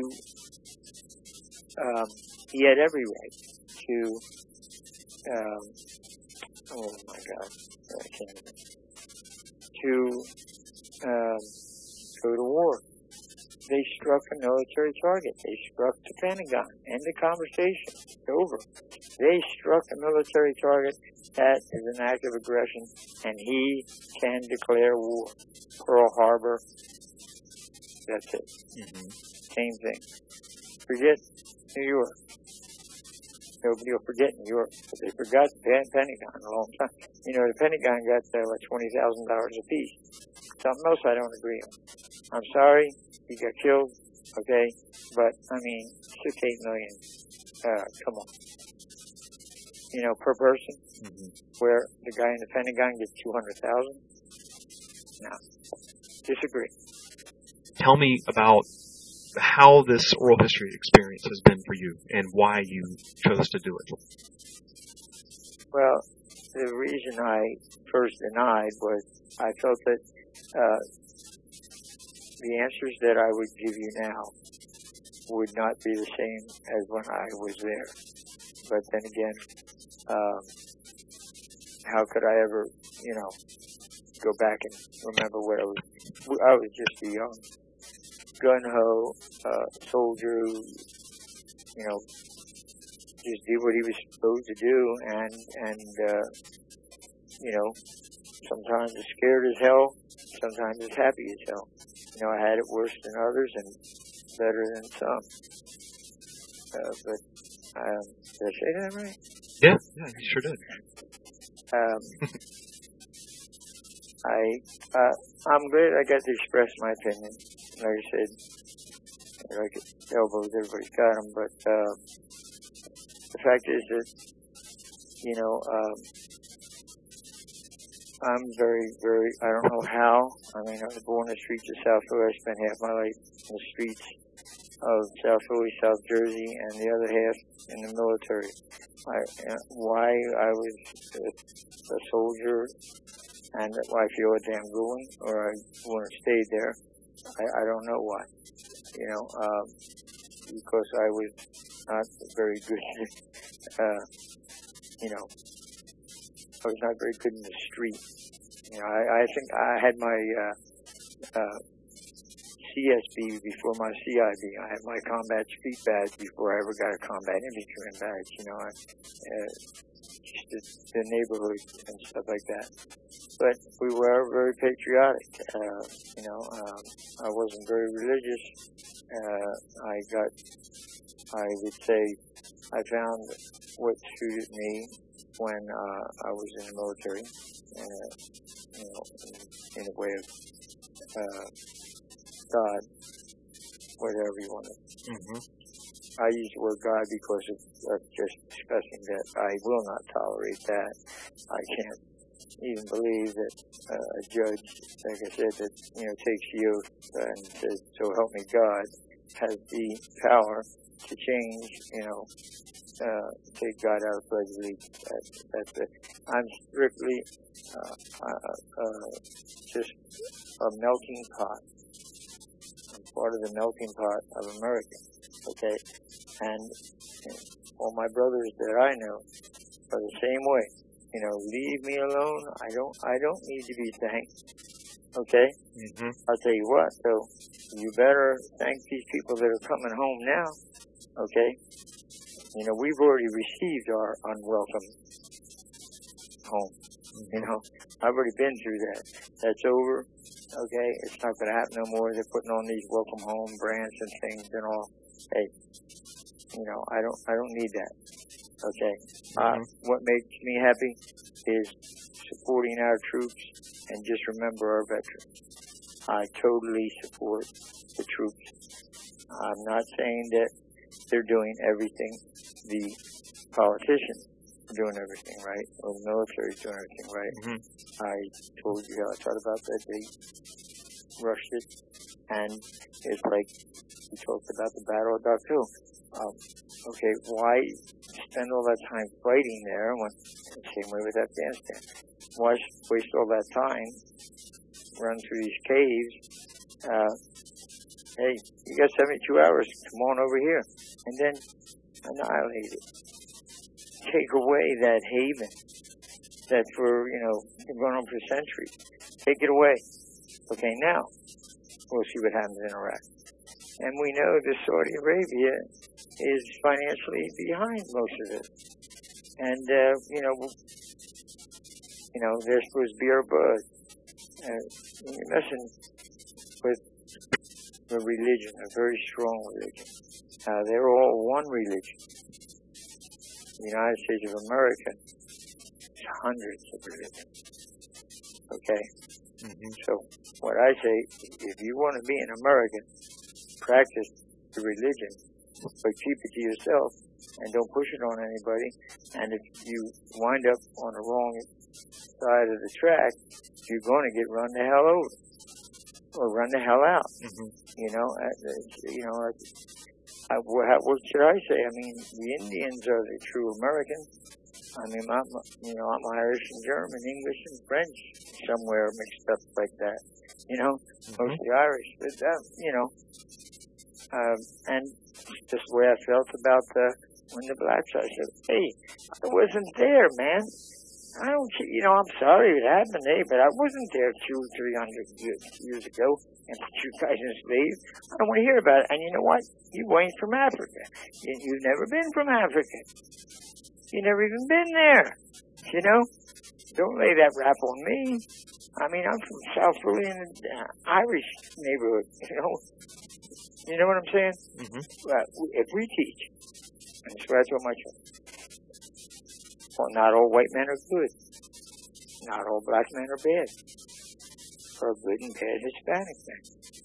Um, he had every right to. Um, oh my God! I can't even. To um, go to war. They struck a military target. They struck the Pentagon. End the conversation. It's over. They struck a military target. That is an act of aggression, and he can declare war. Pearl Harbor. That's it. Mm-hmm. Same thing. Forget New York. Nobody will forget New York. But they forgot the Pentagon a long time. You know, the Pentagon got uh, like twenty thousand dollars a piece. Something else I don't agree on. I'm sorry. He got killed, okay, but, I mean, six, eight million, uh, come on. You know, per person, mm-hmm. where the guy in the Pentagon gets two hundred thousand? No. Disagree.
Tell me about how this oral history experience has been for you and why you chose to do it.
Well, the reason I first denied was I felt that, uh, the answers that I would give you now would not be the same as when I was there. But then again, um, how could I ever, you know, go back and remember what I was? I was just a young gun-ho uh, soldier who, you know, just did what he was supposed to do, and and uh, you know, sometimes it's scared as hell, sometimes it's happy as hell. You know, I had it worse than others and better than some. Uh, but, um, did I say that right?
Yeah, yeah, you sure did.
Um, I, uh, I'm glad I got to express my opinion. Like I said, like elbows, everybody's got them. But uh, the fact is that, you know, um, I'm very, very, I don't know how. I mean, I was born in the streets of South Philly. I spent half my life in the streets of South Philly, South Jersey, and the other half in the military. I, uh, why I was a, a soldier and why I feel a damn good one, or I wouldn't have stayed there, I, I don't know why. You know, um, because I was not very good, uh, you know, I was not very good in the street. You know, I, I think I had my uh, uh, C S B before my C I B. I had my combat street badge before I ever got a combat infantryman badge. You know, I, uh, just the, the neighborhood and stuff like that. But we were very patriotic. Uh, you know, um, I wasn't very religious. Uh, I got, I would say, I found what suited me. when uh, I was in the military, uh, you know, in, in a way of uh, God, whatever you want to.
Mm-hmm.
I use the word God because of, of just discussing that I will not tolerate that. I can't even believe that uh, a judge, like I said, that you know takes the oath and says, "So help me God," has the power to change, you know, uh, take God out of pledge allegiance. That, that's it. I'm strictly uh, uh, uh, just a melting pot. I'm part of the melting pot of America. Okay, and you know, all my brothers that I know are the same way. You know, leave me alone. I don't. I don't need to be thanked. Okay.
Mm-hmm.
I'll tell you what. So you better thank these people that are coming home now. Okay. You know, we've already received our unwelcome home. Mm-hmm. You know, I've already been through that. That's over. Okay. It's not going to happen no more. They're putting on these welcome home brands and things and all. Hey, you know, I don't. I don't need that. Okay. Uh,
mm-hmm.
What makes me happy is supporting our troops and just remember our veterans. I totally support the troops. I'm not saying that they're doing everything. The politicians are doing everything right, or the military is doing everything right.
Mm-hmm.
I told you how I thought about that. They rushed it, and it's like we talked about the Battle of Dachau. Um, okay, why spend all that time fighting there when the same way with Afghanistan? Why waste all that time, run through these caves? Uh, hey, you got seventy-two hours, come on over here. And then annihilate it. Take away that haven that for, you know, been going on for centuries. Take it away. Okay, now we'll see what happens in Iraq. And we know that Saudi Arabia is financially behind most of it. And, uh, you know, you know, they're supposed to be our bud. Uh, you're messing with a religion, a very strong religion. Uh, they're all one religion. The United States of America is hundreds of religions. Okay? Mm-hmm. So what I say, if you want to be an American, practice the religion, but keep it to yourself and don't push it on anybody. And if you wind up on the wrong side of the track, you're going to get run the hell over or run the hell out. Mm-hmm. You know, you know. I, what, what should I say? I mean, the Indians are the true Americans. I mean, I'm, you know, I'm Irish and German, English and French, somewhere mixed up like that. You know, mm-hmm. mostly Irish, but uh, you know. Um, and just the way I felt about the, when the blacks, I said, hey, I wasn't there, man. I don't, you know, I'm sorry it happened, hey, but I wasn't there two, three hundred years, years ago and put you guys in slaves. I don't want to hear about it. And you know what? You ain't from Africa. You, you've never been from Africa. You've never even been there. You know? Don't lay that rap on me. I mean, I'm from South Philly in the uh, Irish neighborhood, you know? You know what I'm saying? Mm-hmm. Well, if we teach, and that's what I told my children, well, not all white men are good. Not all black men are bad. Or good and bad Hispanic men.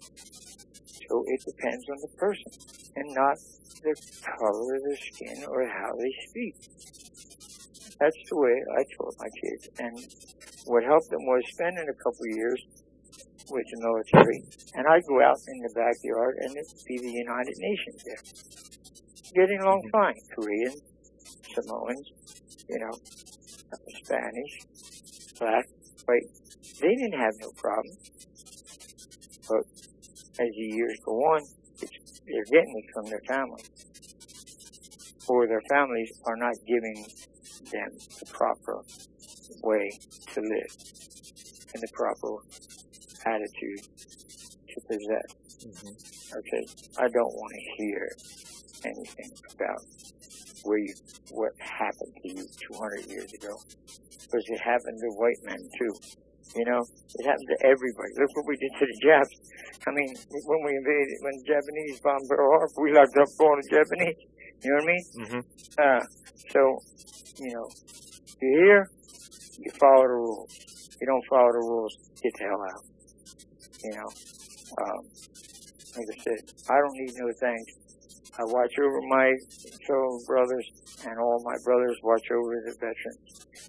So it depends on the person and not the color of their skin or how they speak. That's the way I taught my kids. And what helped them was spending a couple of years with the military. And I'd go out in the backyard and it'd be the United Nations there. Getting along fine. Koreans, Samoans, you know, Spanish, black, white. They didn't have no problem. But as the years go on, it's, they're getting it from their families. Or their families are not giving them the proper way to live and the proper attitude to possess. Mm-hmm. Okay, I don't want to hear anything about where you, what happened to you two hundred years ago, because it happened to white men too. You know, it happened to everybody. Look what we did to the Japs. I mean, when we invaded, when the Japanese bombed Pearl Harbor, we locked up all the Japanese. You know what I mean? Mm-hmm. Uh, so, you know, You hear? You follow the rules. You don't follow the rules, get the hell out. You know, um, like I said, I don't need no thanks. I watch over my fellow brothers, and all my brothers watch over the veterans.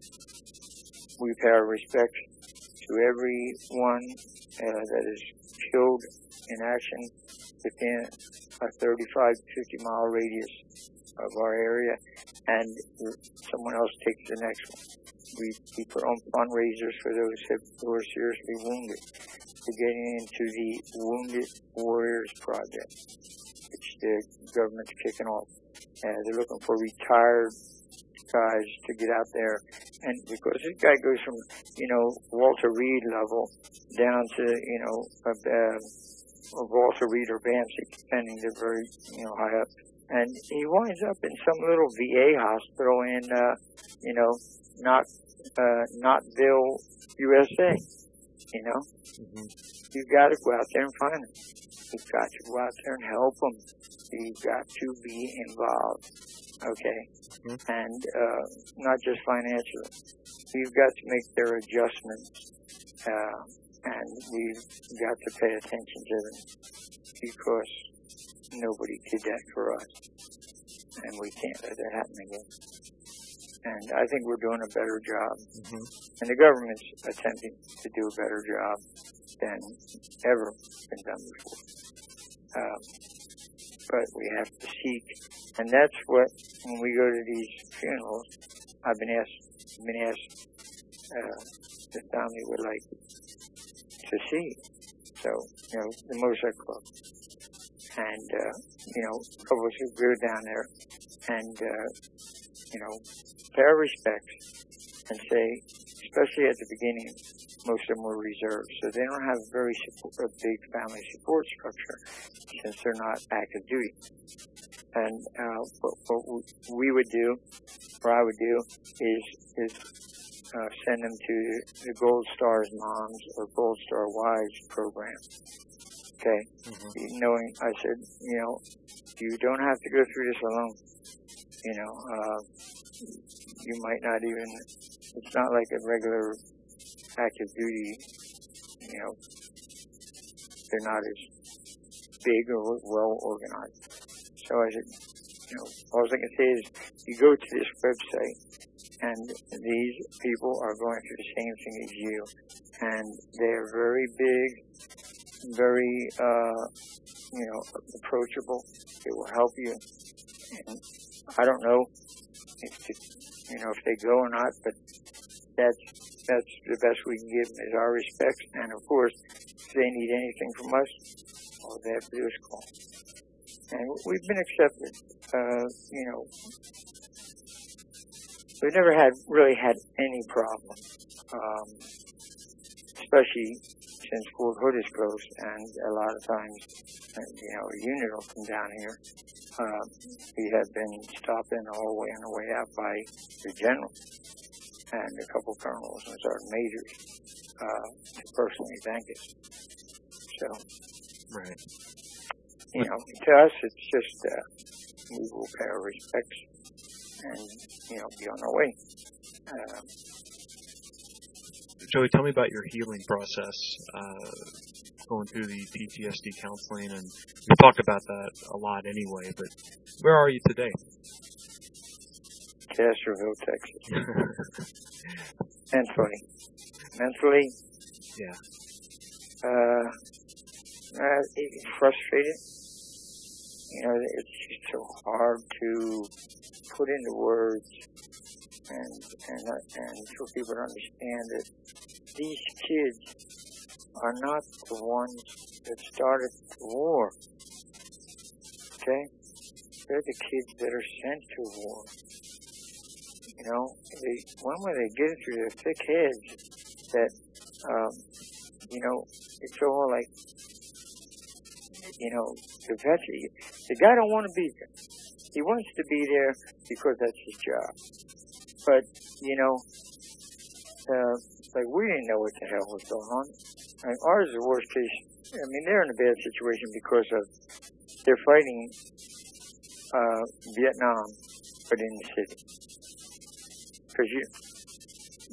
We pay our respects to everyone uh, that is killed in action within a thirty-five to fifty mile radius of our area, and someone else takes the next one. We, we put on fundraisers for those who are seriously wounded. We're getting into the Wounded Warriors Project, which the government's kicking off. Uh, they're looking for retired guys to get out there. And because this guy goes from, you know, Walter Reed level down to, you know, a, uh, a Walter Reed or Banshee, depending, they're very, you know, high up. And he winds up in some little V A hospital in, uh, you know, not, uh, Knoxville, U S A. You know, mm-hmm. You've got to go out there and find them. You've got to go out there and help them. You've got to be involved, okay? Mm-hmm. And uh, not just financially. We've got to make their adjustments, uh, and we've got to pay attention to them because nobody did that for us, and we can't let that happen again. And I think we're doing a better job. Mm-hmm. And the government's attempting to do a better job than ever been done before. Um, but we have to seek. And that's what, when we go to these funerals, I've been asked, been asked uh, the family would like to see. So, you know, the Mosaic Club. And, uh, you know, a couple of us who go down there and, uh, you know, pay our respects and say, especially at the beginning, most of them were reserved, so they don't have a very support, a big family support structure since they're not active duty. And uh, what, what we would do, or I would do, is is uh, send them to the Gold Stars Moms or Gold Star Wives program. Okay, mm-hmm. Knowing, I said, you know, you don't have to go through this alone. You know, uh, you might not even, it's not like a regular active duty, you know, they're not as big or well organized. So I said, you know, all I can say is you go to this website and these people are going through the same thing as you. And they're very big, very, uh, you know, approachable. They will help you. And I don't know if, you know, if they go or not, but that's that's the best we can give them is our respects. And of course, if they need anything from us, all they have to do is call. And we've been accepted. Uh, you know, we've never had really had any problem, um, especially since Fort Hood is close, and a lot of times, you know, a unit will come down here. Uh, we have been stopping all the way on the way out by the general and a couple colonels and sergeant majors uh, to personally thank us. So,
right.
You know, to us, it's just uh, we will pay our respects and, you know, be on our way. Uh,
Joey, tell me about your healing process, uh, going through the P T S D counseling, and we talked about that a lot anyway, but where are you today?
Castroville, Texas. Mentally. Mentally?
Yeah.
Uh, uh, frustrated. You know, it's just so hard to put into words and, and, and for people to understand that these kids are not the ones that started the war. Okay? They're the kids that are sent to war. You know, they, when will they get it through their thick heads that, um, you know, it's all like, you know, the veteran, the guy don't want to be there. He wants to be there because that's his job. But, you know, uh, like we didn't know what the hell was going on. I mean, ours is the worst case. I mean, they're in a bad situation because of they're fighting uh, Vietnam, but in the city. Because you,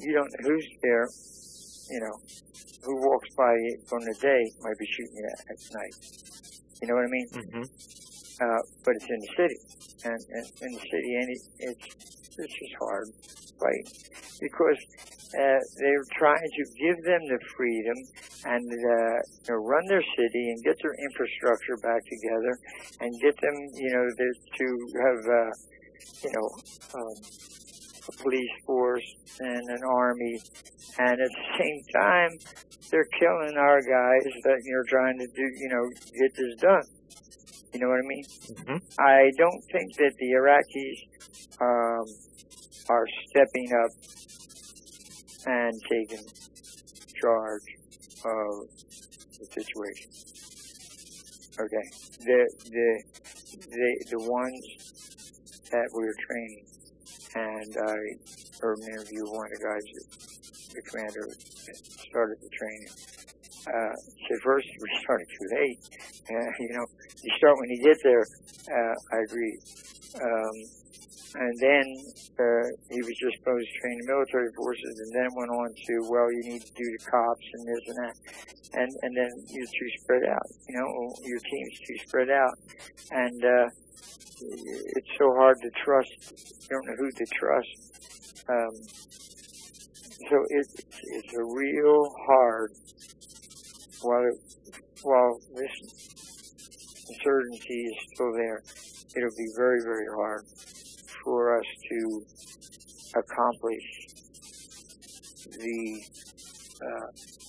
you don't know who's there, you know, who walks by during the day might be shooting you at, at night. You know what I mean?
Mm-hmm.
Uh, but it's in the city, and, and in the city, and it, it's it's just hard fight because uh, they're trying to give them the freedom and uh, you know, run their city and get their infrastructure back together and get them, you know, the, to have, uh, you know, um, a police force and an army, and at the same time, they're killing our guys that you're trying to do, you know, get this done. You know what I mean?
Mm-hmm.
I don't think that the Iraqis um, are stepping up and taking charge of the situation. Okay, the the the the ones that we were training, and I heard an interview with one of the guys, the commander that started the training. Uh, said first we started too late. Uh, you know, you start when you get there. Uh, I agree. Um, and then uh, he was just supposed to train the military forces, and then went on to, well, you need to do the cops and this and that, and and then you're too spread out. You know, your team's too spread out, and uh, it's so hard to trust. You don't know who to trust. Um, so it, it's it's a real hard. While it, while this insurgency is still there, it'll be very, very hard for us to accomplish the uh,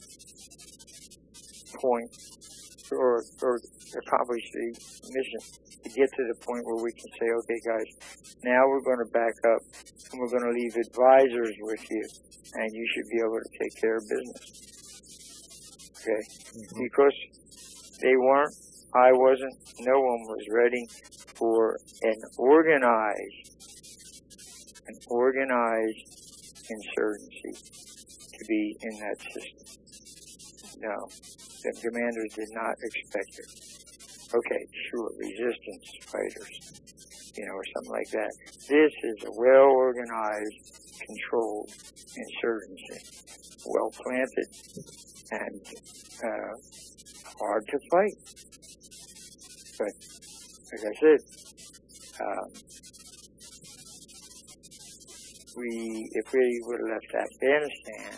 point or, or accomplish the mission to get to the point where we can say, okay, guys, now we're going to back up and we're going to leave advisors with you, and you should be able to take care of business. Okay, mm-hmm. Because they weren't, I wasn't, no one was ready for an organized, an organized insurgency to be in that system. No, the commanders did not expect it. Okay, sure, resistance fighters, you know, or something like that. This is a well-organized, controlled insurgency, well-planted, and uh, hard to fight. But, like I said, um, we, if we would have left Afghanistan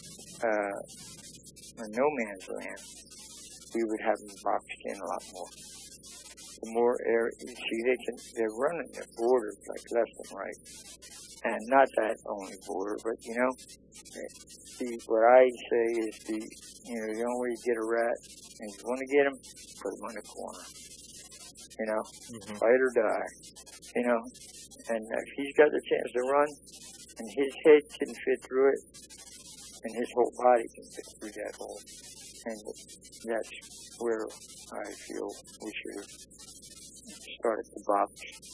uh, a no man's land, we would have them boxed in a lot more. The more air, you see, they can, they're running their borders like left and right. And not that only border, but, you know, see, what I say is the, you know, the only way you get a rat, and you want to get him, put him on the corner. You know, mm-hmm. Fight or die. You know, and if he's got the chance to run, and his head can fit through it, and his whole body can fit through that hole. And that's where I feel we should have started to box,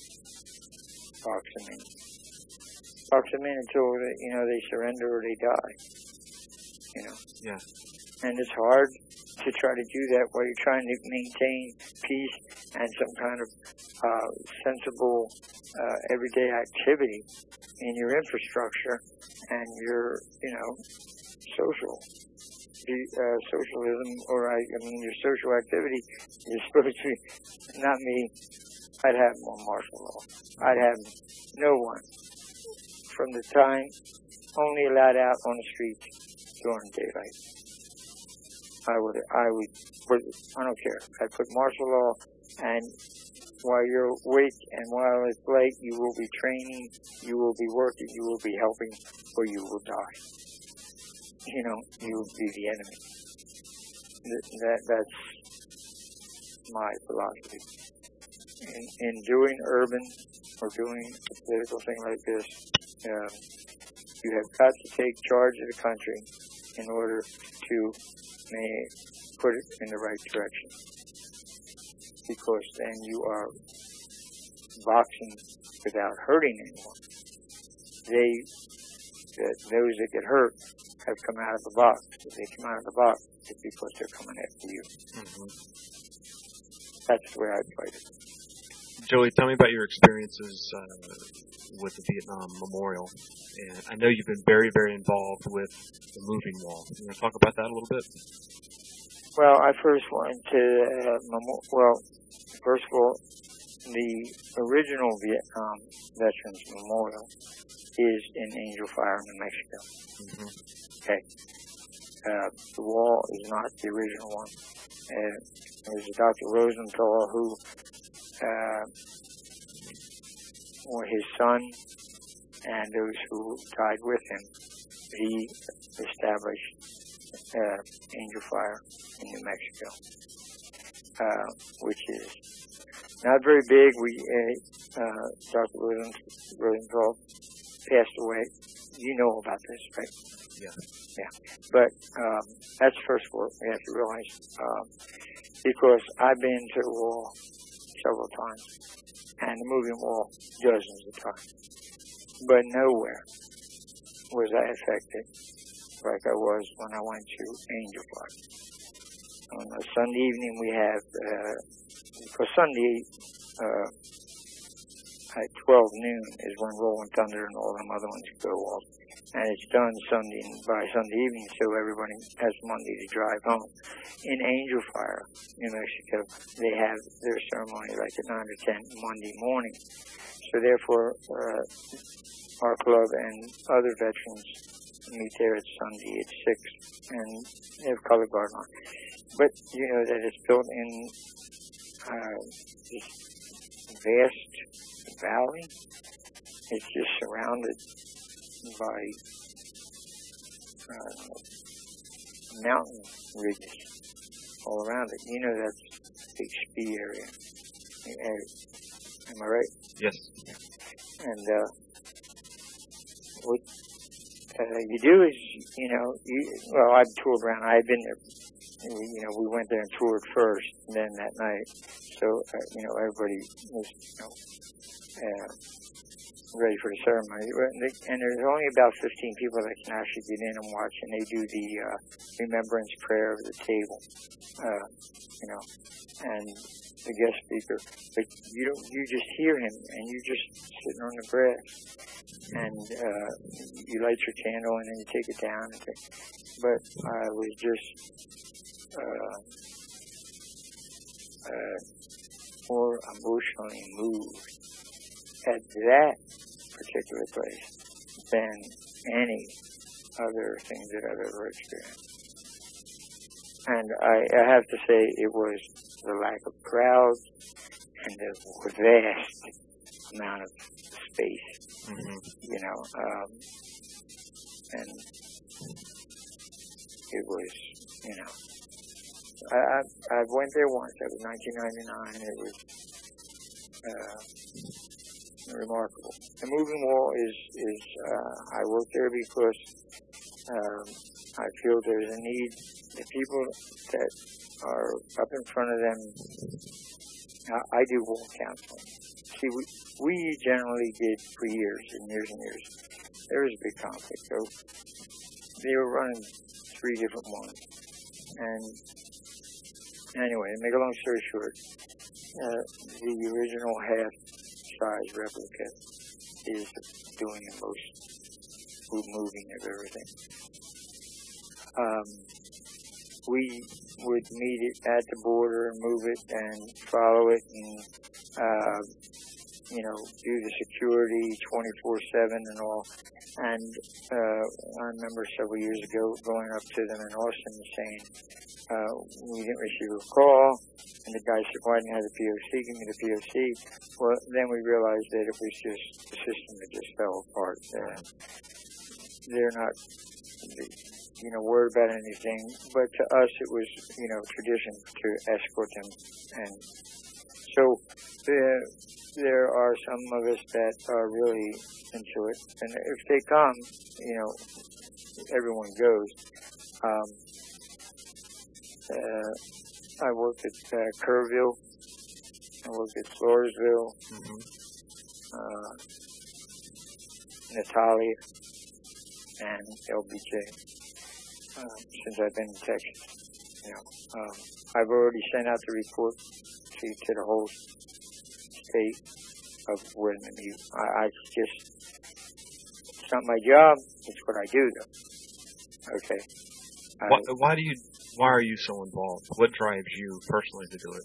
box them in. Box them in until, they, you know, they surrender or they die. You know?
Yeah.
And it's hard to try to do that while you're trying to maintain peace and some kind of uh, sensible uh, everyday activity in your infrastructure and your, you know, social. The, uh, socialism, or I, I mean, your social activity is supposed to be, not me, I'd have more martial law. I'd have no one from the time only allowed out on the streets during daylight. I would, I would, put, I don't care. I'd put martial law, and while you're awake and while it's late, you will be training, you will be working, you will be helping, or you will die. You know, you will be the enemy. That, that's my philosophy. In, in doing urban or doing a political thing like this, uh, you have got to take charge of the country in order to may put it in the right direction. Because then you are boxing without hurting anyone. They, that those that get hurt, have come out of the box. If they come out of the box, it's because they're coming after you. Mm-hmm. That's the way I fight it.
Joey, tell me about your experiences uh, with the Vietnam Memorial. And I know you've been very, very involved with the moving wall. You want to talk about that a little bit?
Well, I first went to, uh, memo- well, first of all, the original Vietnam Veterans Memorial is in Angel Fire, New Mexico.
Mm-hmm.
Okay. Uh, the wall is not the original one. Uh, it was Doctor Rosenthal who, uh, or his son, and those who died with him, he established uh, Angel Fire in New Mexico, uh, which is not very big. We uh, uh, Doctor Rosenthal passed away. You know about this, right?
Yeah.
Yeah. But um, that's first of all we have to realize, um, because I've been to the wall several times, and the moving wall dozens of times, but nowhere was I affected like I was when I went to Angel Fire. On a Sunday evening we have, uh, for Sunday, uh, at twelve noon is when Rolling Thunder and all them other ones go off. And it's done Sunday by Sunday evening, so everybody has Monday to drive home. In Angel Fire, New Mexico, they have their ceremony like at nine or ten Monday morning. So therefore, uh, our club and other veterans meet there at Sunday at six, and they have color guard on. But you know that it's built in uh, this vast valley. It's just surrounded by uh, mountain ridges all around it. You know that's a big ski area. Am I right?
Yes.
And uh, what uh, you do is, you know, you, well, I've toured around. I've been there. You know, we went there and toured first, and then that night. So, uh, you know, everybody was, you know, uh, ready for the ceremony. And there's only about fifteen people that can actually get in and watch, and they do the uh, remembrance prayer of the table, uh, you know, and the guest speaker. But you don't, you just hear him, and you're just sitting on the grass, and uh, you light your candle, and then you take it down. And take, but I was just uh, uh, more emotionally moved at that particular place than any other thing that I've ever experienced. And I, I have to say it was the lack of crowds and the vast amount of space, mm-hmm. you know, um, and it was, you know, I, I, I went there once. That was nineteen ninety-nine. It was uh, remarkable. The moving wall is, is uh, I work there because um, I feel there's a need. The people that are up in front of them, I, I do wall counseling. See, we, we generally did for years and years and years. There was a big conflict. So they were running three different ones. And anyway, to make a long story short, uh, the original half-size replica is doing the most moving of everything. Um, we would meet it at the border and move it and follow it and, uh, you know, do the security twenty-four seven and all. And uh, I remember several years ago going up to them in Austin and saying, uh, we didn't receive a call. And the guy said, why didn't you have the P O C? Give me the P O C. Well, then we realized that it was just the system that just fell apart. Uh, they're not, you know, worried about anything. But to us, it was, you know, tradition to escort them. And so uh, there are some of us that are really into it. And if they come, you know, everyone goes. Um, uh, I worked at uh, Kerrville. I worked at Floresville, mm-hmm. uh, Natalia, and L B J. Uh, since I've been in Texas, you know, um, I've already sent out the report to to the whole state, of William Lemieux. I, I just, it's not my job. It's what I do, though. Okay.
Why, why do you? Why are you so involved? What drives you personally to do it?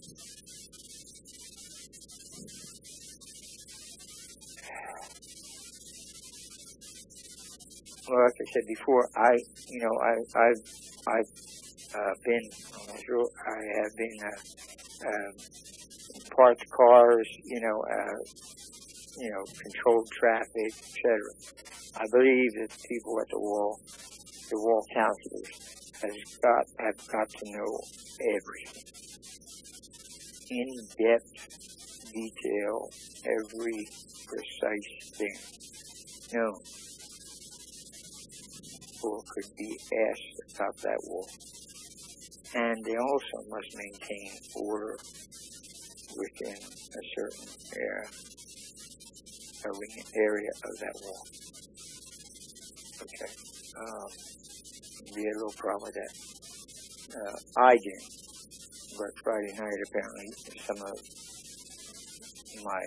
Well, like I said before, I, you know, I, I've, I've uh, been, I have been uh, um, parked cars, you know, uh, you know, controlled traffic, et cetera. I believe that people at the wall, the wall counselors, has got have got to know everything, in-depth detail, every precise thing. No. Or could be asked about that wall. And they also must maintain order within a certain area, area of that wall. Okay. Um, be a little problem with that. Uh, I didn't, but Friday night apparently some of my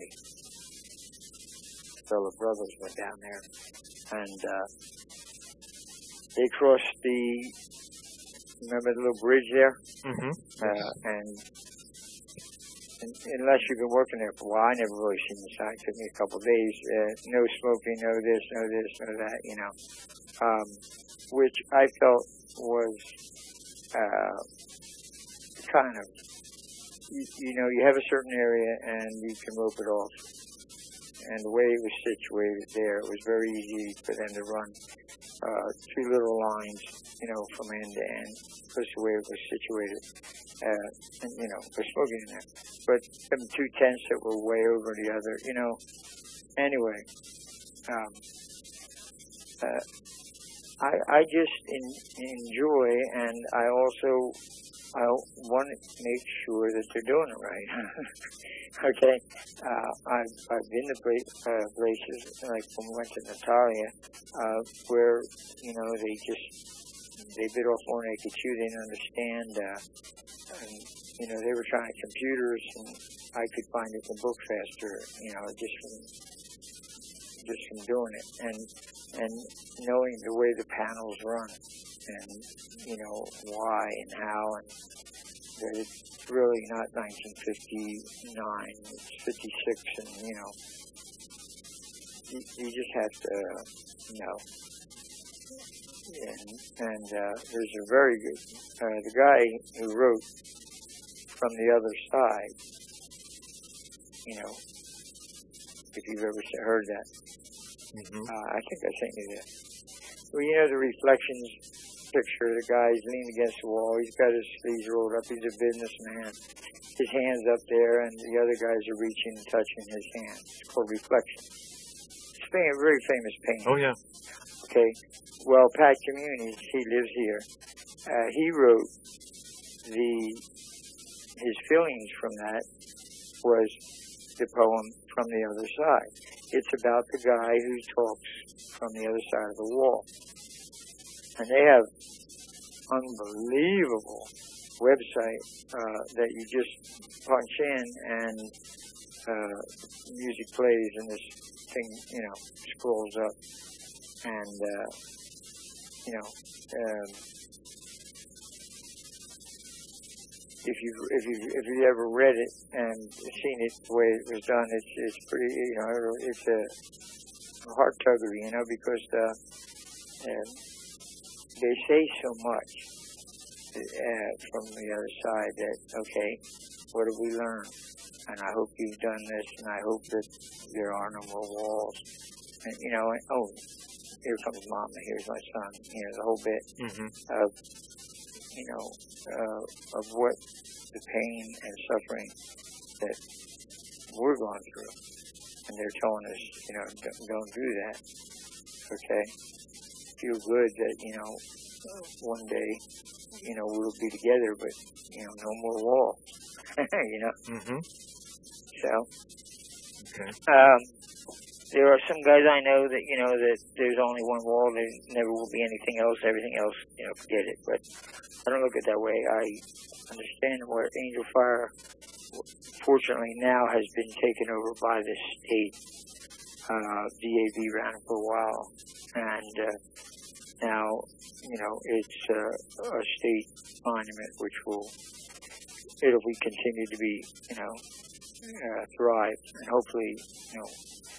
fellow brothers went down there and uh, they crossed the, remember the little bridge there?
Mm-hmm.
Uh, and, and unless you've been working there for a while, I never really seen the sign. It took me a couple of days. Uh, no smoking, no this, no this, no that, you know. Um, which I felt was uh, kind of, you, you know, you have a certain area and you can rope it off. And the way it was situated there, it was very easy for them to run uh, two little lines, you know, from end to end, because the way it was situated. Uh, and, you know, there's smoking in there. But them two tents that were way over the other, you know. Anyway, um, uh, I, I just in, enjoy, and I also I want to make sure that they're doing it right. Okay, uh, I've I've been to pla- uh, places like when we went to Natalia, uh, where you know they just they bit off more than they could chew. They didn't understand, uh, and you know they were trying computers, and I could find it in the book faster. You know, just from just from doing it, and and knowing the way the panels run, and you know why and how, and that it's really not nineteen fifty-nine, it's fifty-six, and you know, you, you just have to know. And, and uh, there's a very good, uh, the guy who wrote From the Other Side, you know, if you've ever heard that.
Mm-hmm.
Uh, I think I sent you that. Well, you know the reflections picture, the guy's leaning against the wall, he's got his sleeves rolled up, he's a businessman, his hand's up there, and the other guys are reaching and touching his hand. It's called Reflection. It's a very famous painting.
Oh, yeah.
Okay. Well, Pat Communities, he lives here. Uh, he wrote the, his feelings from that was the poem From the Other Side. It's about the guy who talks from the other side of the wall. And they have unbelievable website uh, that you just punch in and uh, music plays and this thing, you know, scrolls up. And, uh, you know, um, if you if you if you ever read it and seen it the way it was done, it's it's pretty, you know, it's a heart tugger, you know, because uh, uh, they say so much uh, from the other side that, okay, what have we learned? And I hope you've done this, and I hope that there are no more walls. And, you know, and, oh, here comes Mom, and here's my son. You know, the whole bit
Mm-hmm.
of, you know, uh, of what the pain and suffering that we're going through. And they're telling us, you know, don't, don't do that. Okay? Feel good that, you know, one day, you know, we'll be together, but, you know, no more wall. You know?
Mm-hmm.
So,
Okay.
um, there are some guys I know that, you know, that there's only one wall, there never will be anything else, everything else, you know, forget it. But I don't look at it that way. I understand what Angel Fire fortunately now has been taken over by the state. Uh, D A V ran it for a while, and uh, now, you know, it's uh, a state monument which will, it'll be continue to be, you know, uh, thrive, and hopefully, you know,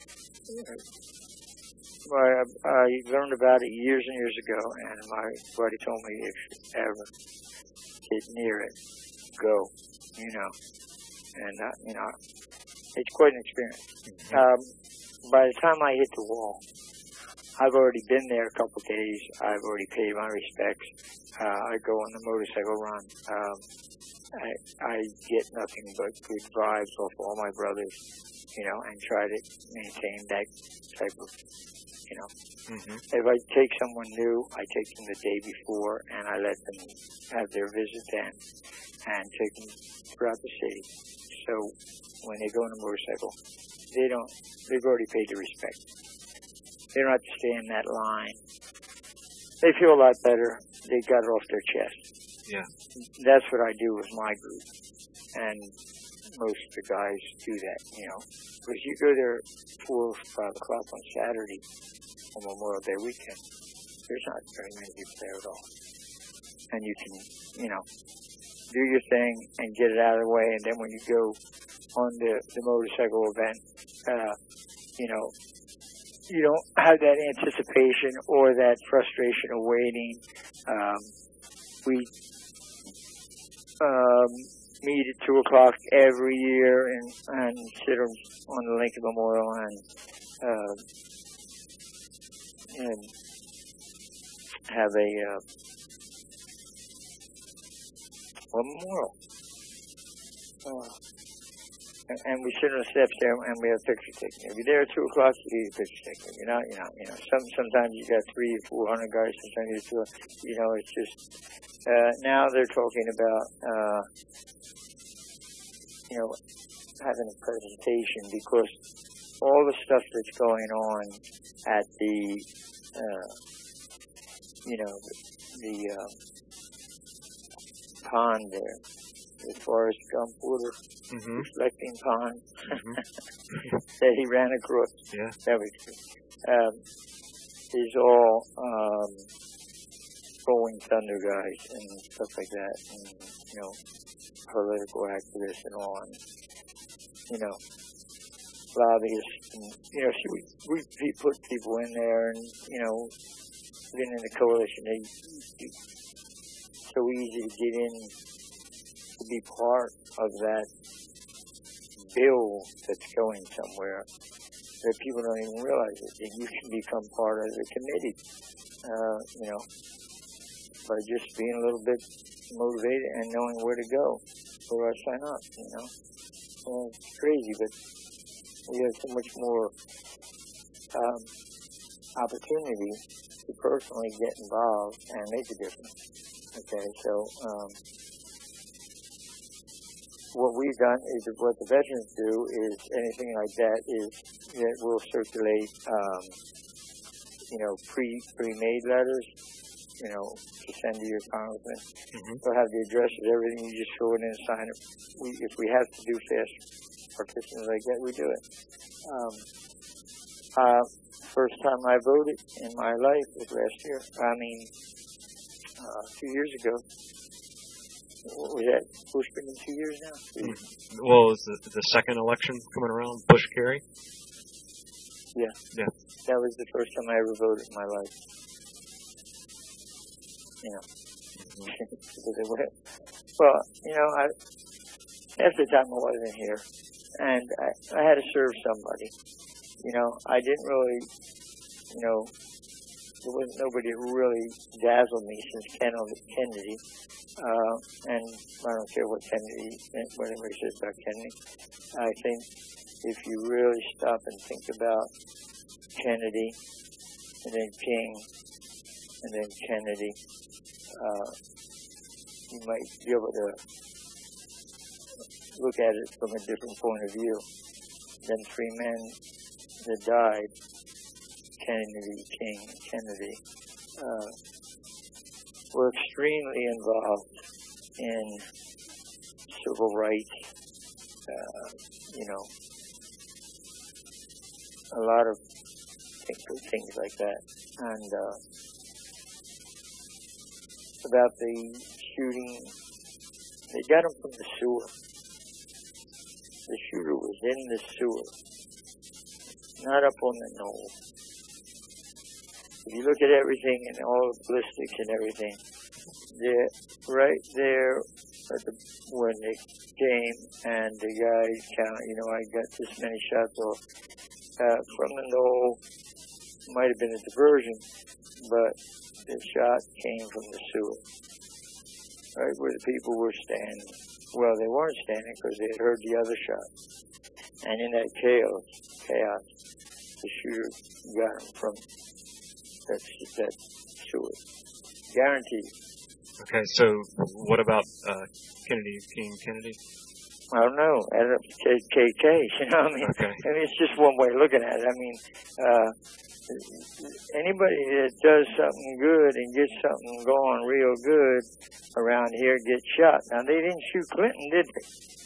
I, I learned about it years and years ago, and my buddy told me if you ever get near it, go, you know, and, uh, you know, it's quite an experience. Um, by the time I hit the wall, I've already been there a couple of days. I've already paid my respects. Uh, I go on the motorcycle run. Um, I, I get nothing but good vibes off all my brothers, you know, and try to maintain that type of, you know.
Mm-hmm.
If I take someone new, I take them the day before, and I let them have their visit then, and take them throughout the city. So when they go on a motorcycle, they don't, they've already paid their respect. They don't have to stay in that line. They feel a lot better. They got it off their chest.
Yeah.
That's what I do with my group. And most of the guys do that, you know. Because you go there four or five o'clock on Saturday on Memorial Day weekend, there's not very many people there at all. And you can, you know, do your thing and get it out of the way. And then when you go on the, the motorcycle event, uh, you know, you don't have that anticipation or that frustration of waiting. Um, we um, meet at two o'clock every year and, and sit on the Lincoln Memorial and, uh, and have a, uh, a memorial. Uh, And we sit on the steps there, and we have picture taking. If you're there at two o'clock, you get a picture taking. If you're not, you're not. You know, some sometimes you got three, four hundred guys. Sometimes you get two. You know, it's just uh, now they're talking about, uh, you know, having a presentation because all the stuff that's going on at the, uh, you know, the, the uh, pond there. As far as Gump Water,
mm-hmm.
reflecting pond
mm-hmm.
that he ran across.
Yeah.
That was good. Um, is all um, Rolling Thunder guys and stuff like that, and you know, political activists and all, and you know, lobbyists, and you know, see, we we we put people in there, and you know, even in the coalition, they it's so easy to get in. To be part of that bill that's going somewhere that people don't even realize it. And you can become part of the committee, uh, you know, by just being a little bit motivated and knowing where to go. Where do I sign up, you know? Well, it's crazy, but we have so much more um, opportunity to personally get involved and make a difference. Okay, so um, what we've done is what the veterans do is anything like that is that we'll circulate, um, you know, pre pre-made letters, you know, to send to your congressman.
Mm-hmm.
We'll have the addresses, everything. You just throw it in and sign it. We, if we have to do fast partitions like that, we do it. Um, uh, first time I voted in my life was last year. I mean, uh, two years ago. What was that? Bush been in two years now?
Mm-hmm. Well, is the, the second election coming around? Bush Kerry?
Yeah.
Yeah.
That was the first time I ever voted in my life. You know. Mm-hmm. Well, you know, I, half the time I wasn't here, and I, I had to serve somebody. You know, I didn't really, you know, there wasn't nobody that really dazzled me since Kennedy. Uh, and I don't care what Kennedy, what anybody says about Kennedy. I think if you really stop and think about Kennedy, and then King, and then Kennedy, uh, you might be able to look at it from a different point of view. Then three men that died, Kennedy, King, and Kennedy, uh, were extremely involved in civil rights uh, you know, a lot of th- things like that. And uh, about the shooting, they got him from the sewer. The shooter was in the sewer, not up on the knoll. If you look at everything and all the ballistics and everything, they're right there at the, when they came and the guys count, you know, I got this many shots off uh, from the knoll. Might have been a diversion, but the shot came from the sewer, right where the people were standing. Well, they weren't standing because they had heard the other shot. And in that chaos, chaos, the shooter got him from that, that sewer. Guaranteed.
Okay, so what about uh, Kennedy, King Kennedy?
I don't know. Add up to K K, you know what I mean?
Okay.
I mean, it's just one way of looking at it. I mean, uh, anybody that does something good and gets something going real good around here gets shot. Now, they didn't shoot Clinton, did they?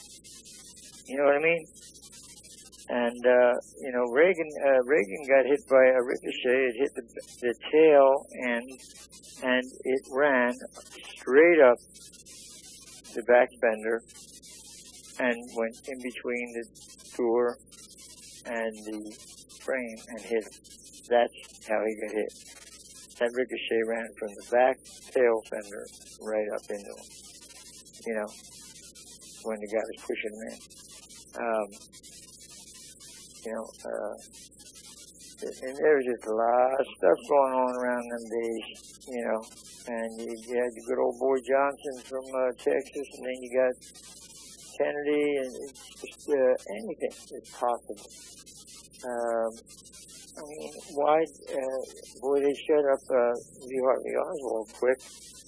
You know what I mean? And, uh, you know, Reagan uh, Reagan got hit by a ricochet. It hit the, the tail end, and it ran straight up the back fender and went in between the door and the frame and hit him. That's how he got hit. That ricochet ran from the back tail fender right up into him, you know, when the guy was pushing him in. Um, you know, uh, and there was just a lot of stuff going on around them days, you know, and you, you had the good old boy Johnson from uh, Texas, and then you got Kennedy, and it's just uh, anything is possible. Um, I mean, why, uh, boy, they shut up uh, Lee Harvey Oswald quick,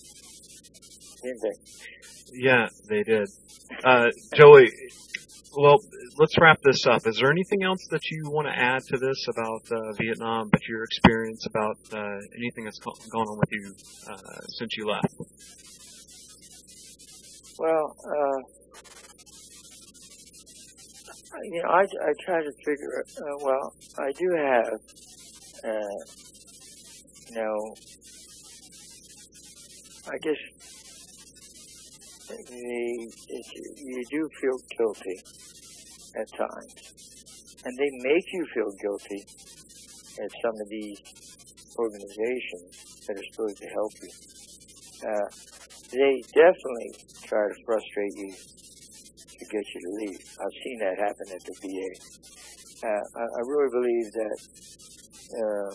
didn't they?
Yeah, they did. Uh, Joey, well, let's wrap this up. Is there anything else that you want to add to this about uh, Vietnam, about your experience, about uh, anything that's go- gone on with you uh, since you left?
Well, uh, you know, I, I try to figure, uh, well, I do have, uh, you know, I guess the, it's, you do feel guilty at times. And they make you feel guilty at some of these organizations that are supposed to help you. Uh, they definitely try to frustrate you to get you to leave. I've seen that happen at the V A. Uh, I, I really believe that uh,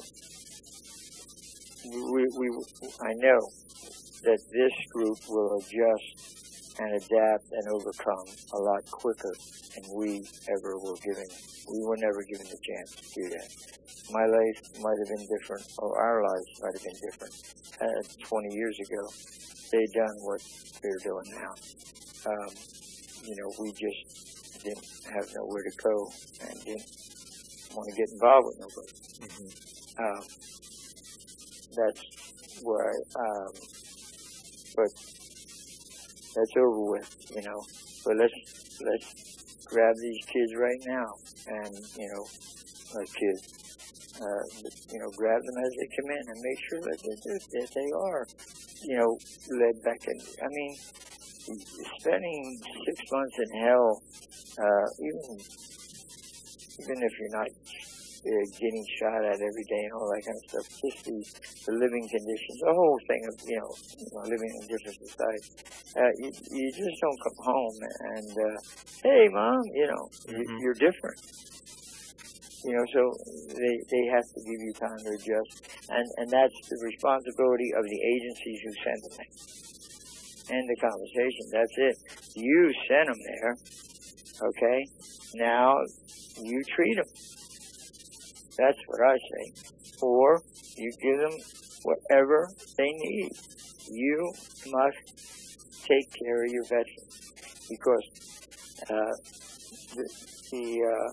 we, we, I know that this group will adjust and adapt and overcome a lot quicker than we ever were given. We were never given the chance to do that. My life might have been different, or our lives might have been different uh, twenty years ago. They'd done what they're doing now. Um, you know, we just didn't have nowhere to go and didn't want to get involved with nobody.
Mm-hmm.
Um, that's where, um, but that's over with, you know. But let's let's grab these kids right now, and you know, uh, kids, uh, you know, grab them as they come in, and make sure that they that they are, you know, led back in. I mean, spending six months in hell, uh, even even if you're not uh, getting shot at every day and all that kind of stuff, just the, the living conditions, the whole thing of, you know, you know living in different societies. Uh, you, you just don't come home and, uh, hey, Mom, you know, mm-hmm. you, you're different. You know, so they they have to give you time to adjust. And, and that's the responsibility of the agencies who send them there. End the conversation. That's it. You sent them there, okay? Now you treat them. That's what I say. Or you give them whatever they need. You must take care of your veterans, because uh, the the, uh,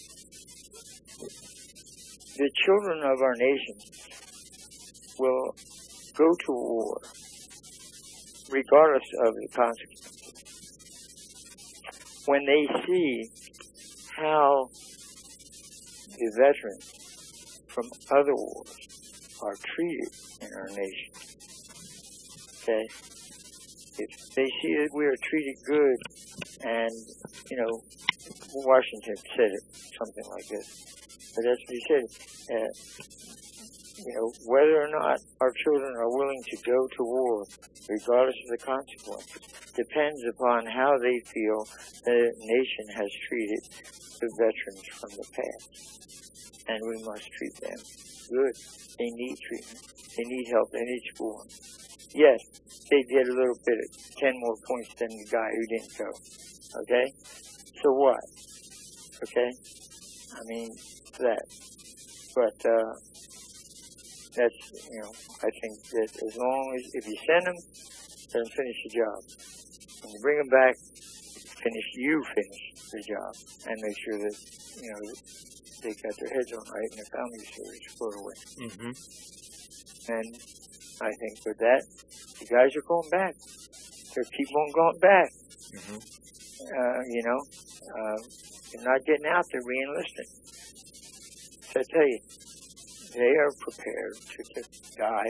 the children of our nation will go to war regardless of the consequences. when they see how the veterans from other wars are treated in our nation, okay? If they see that we are treated good, and, you know, Washington said it, something like this, but that's what he said, uh, you know, whether or not our children are willing to go to war, regardless of the consequences, depends upon how they feel the nation has treated the veterans from the past. And we must treat them good. They need treatment. They need help. They need schooling. Yes, they get a little bit of ten more points than the guy who didn't go. Okay? So what? Okay? I mean, that. But, uh, that's, you know, I think that as long as, if you send them, let them finish the job. When you bring them back, finish, you finish the job. And make sure that, you know, they got their heads on right and their families are squared away.
Mm-hmm.
And I think with that, the guys are going back. They're keep on going back.
Mm-hmm.
Uh, you know, uh, they're not getting out, they're re-enlisting. So I tell you, they are prepared to, to die.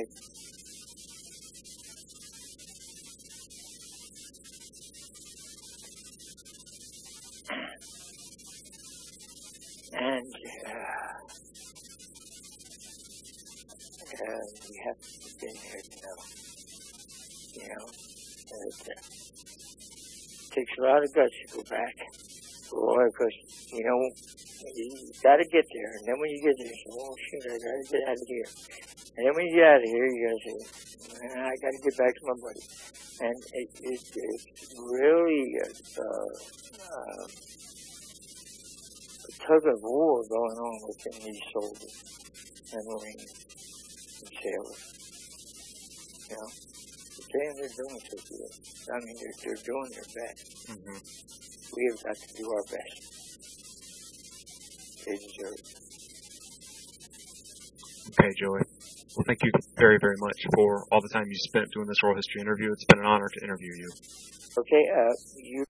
And uh, uh, we have been here to know, you know, that uh, it takes a lot of guts to go back. Boy, because, you know, you got to get there. And then when you get there, you say, oh, shit, I got to get out of here. And then when you get out of here, you got to say, I got to get back to my buddy. And it, it, it's really a, uh, uh, a tug of war going on within these soldiers and Marines and sailors. You know? Damn, they're doing so good. I mean, they're, they're doing their best.
Mm-hmm.
We have got to do our best. They deserve it.
Okay, Joey. Well, thank you very, very much for all the time you spent doing this oral history interview. It's been an honor to interview you.
Okay, uh, you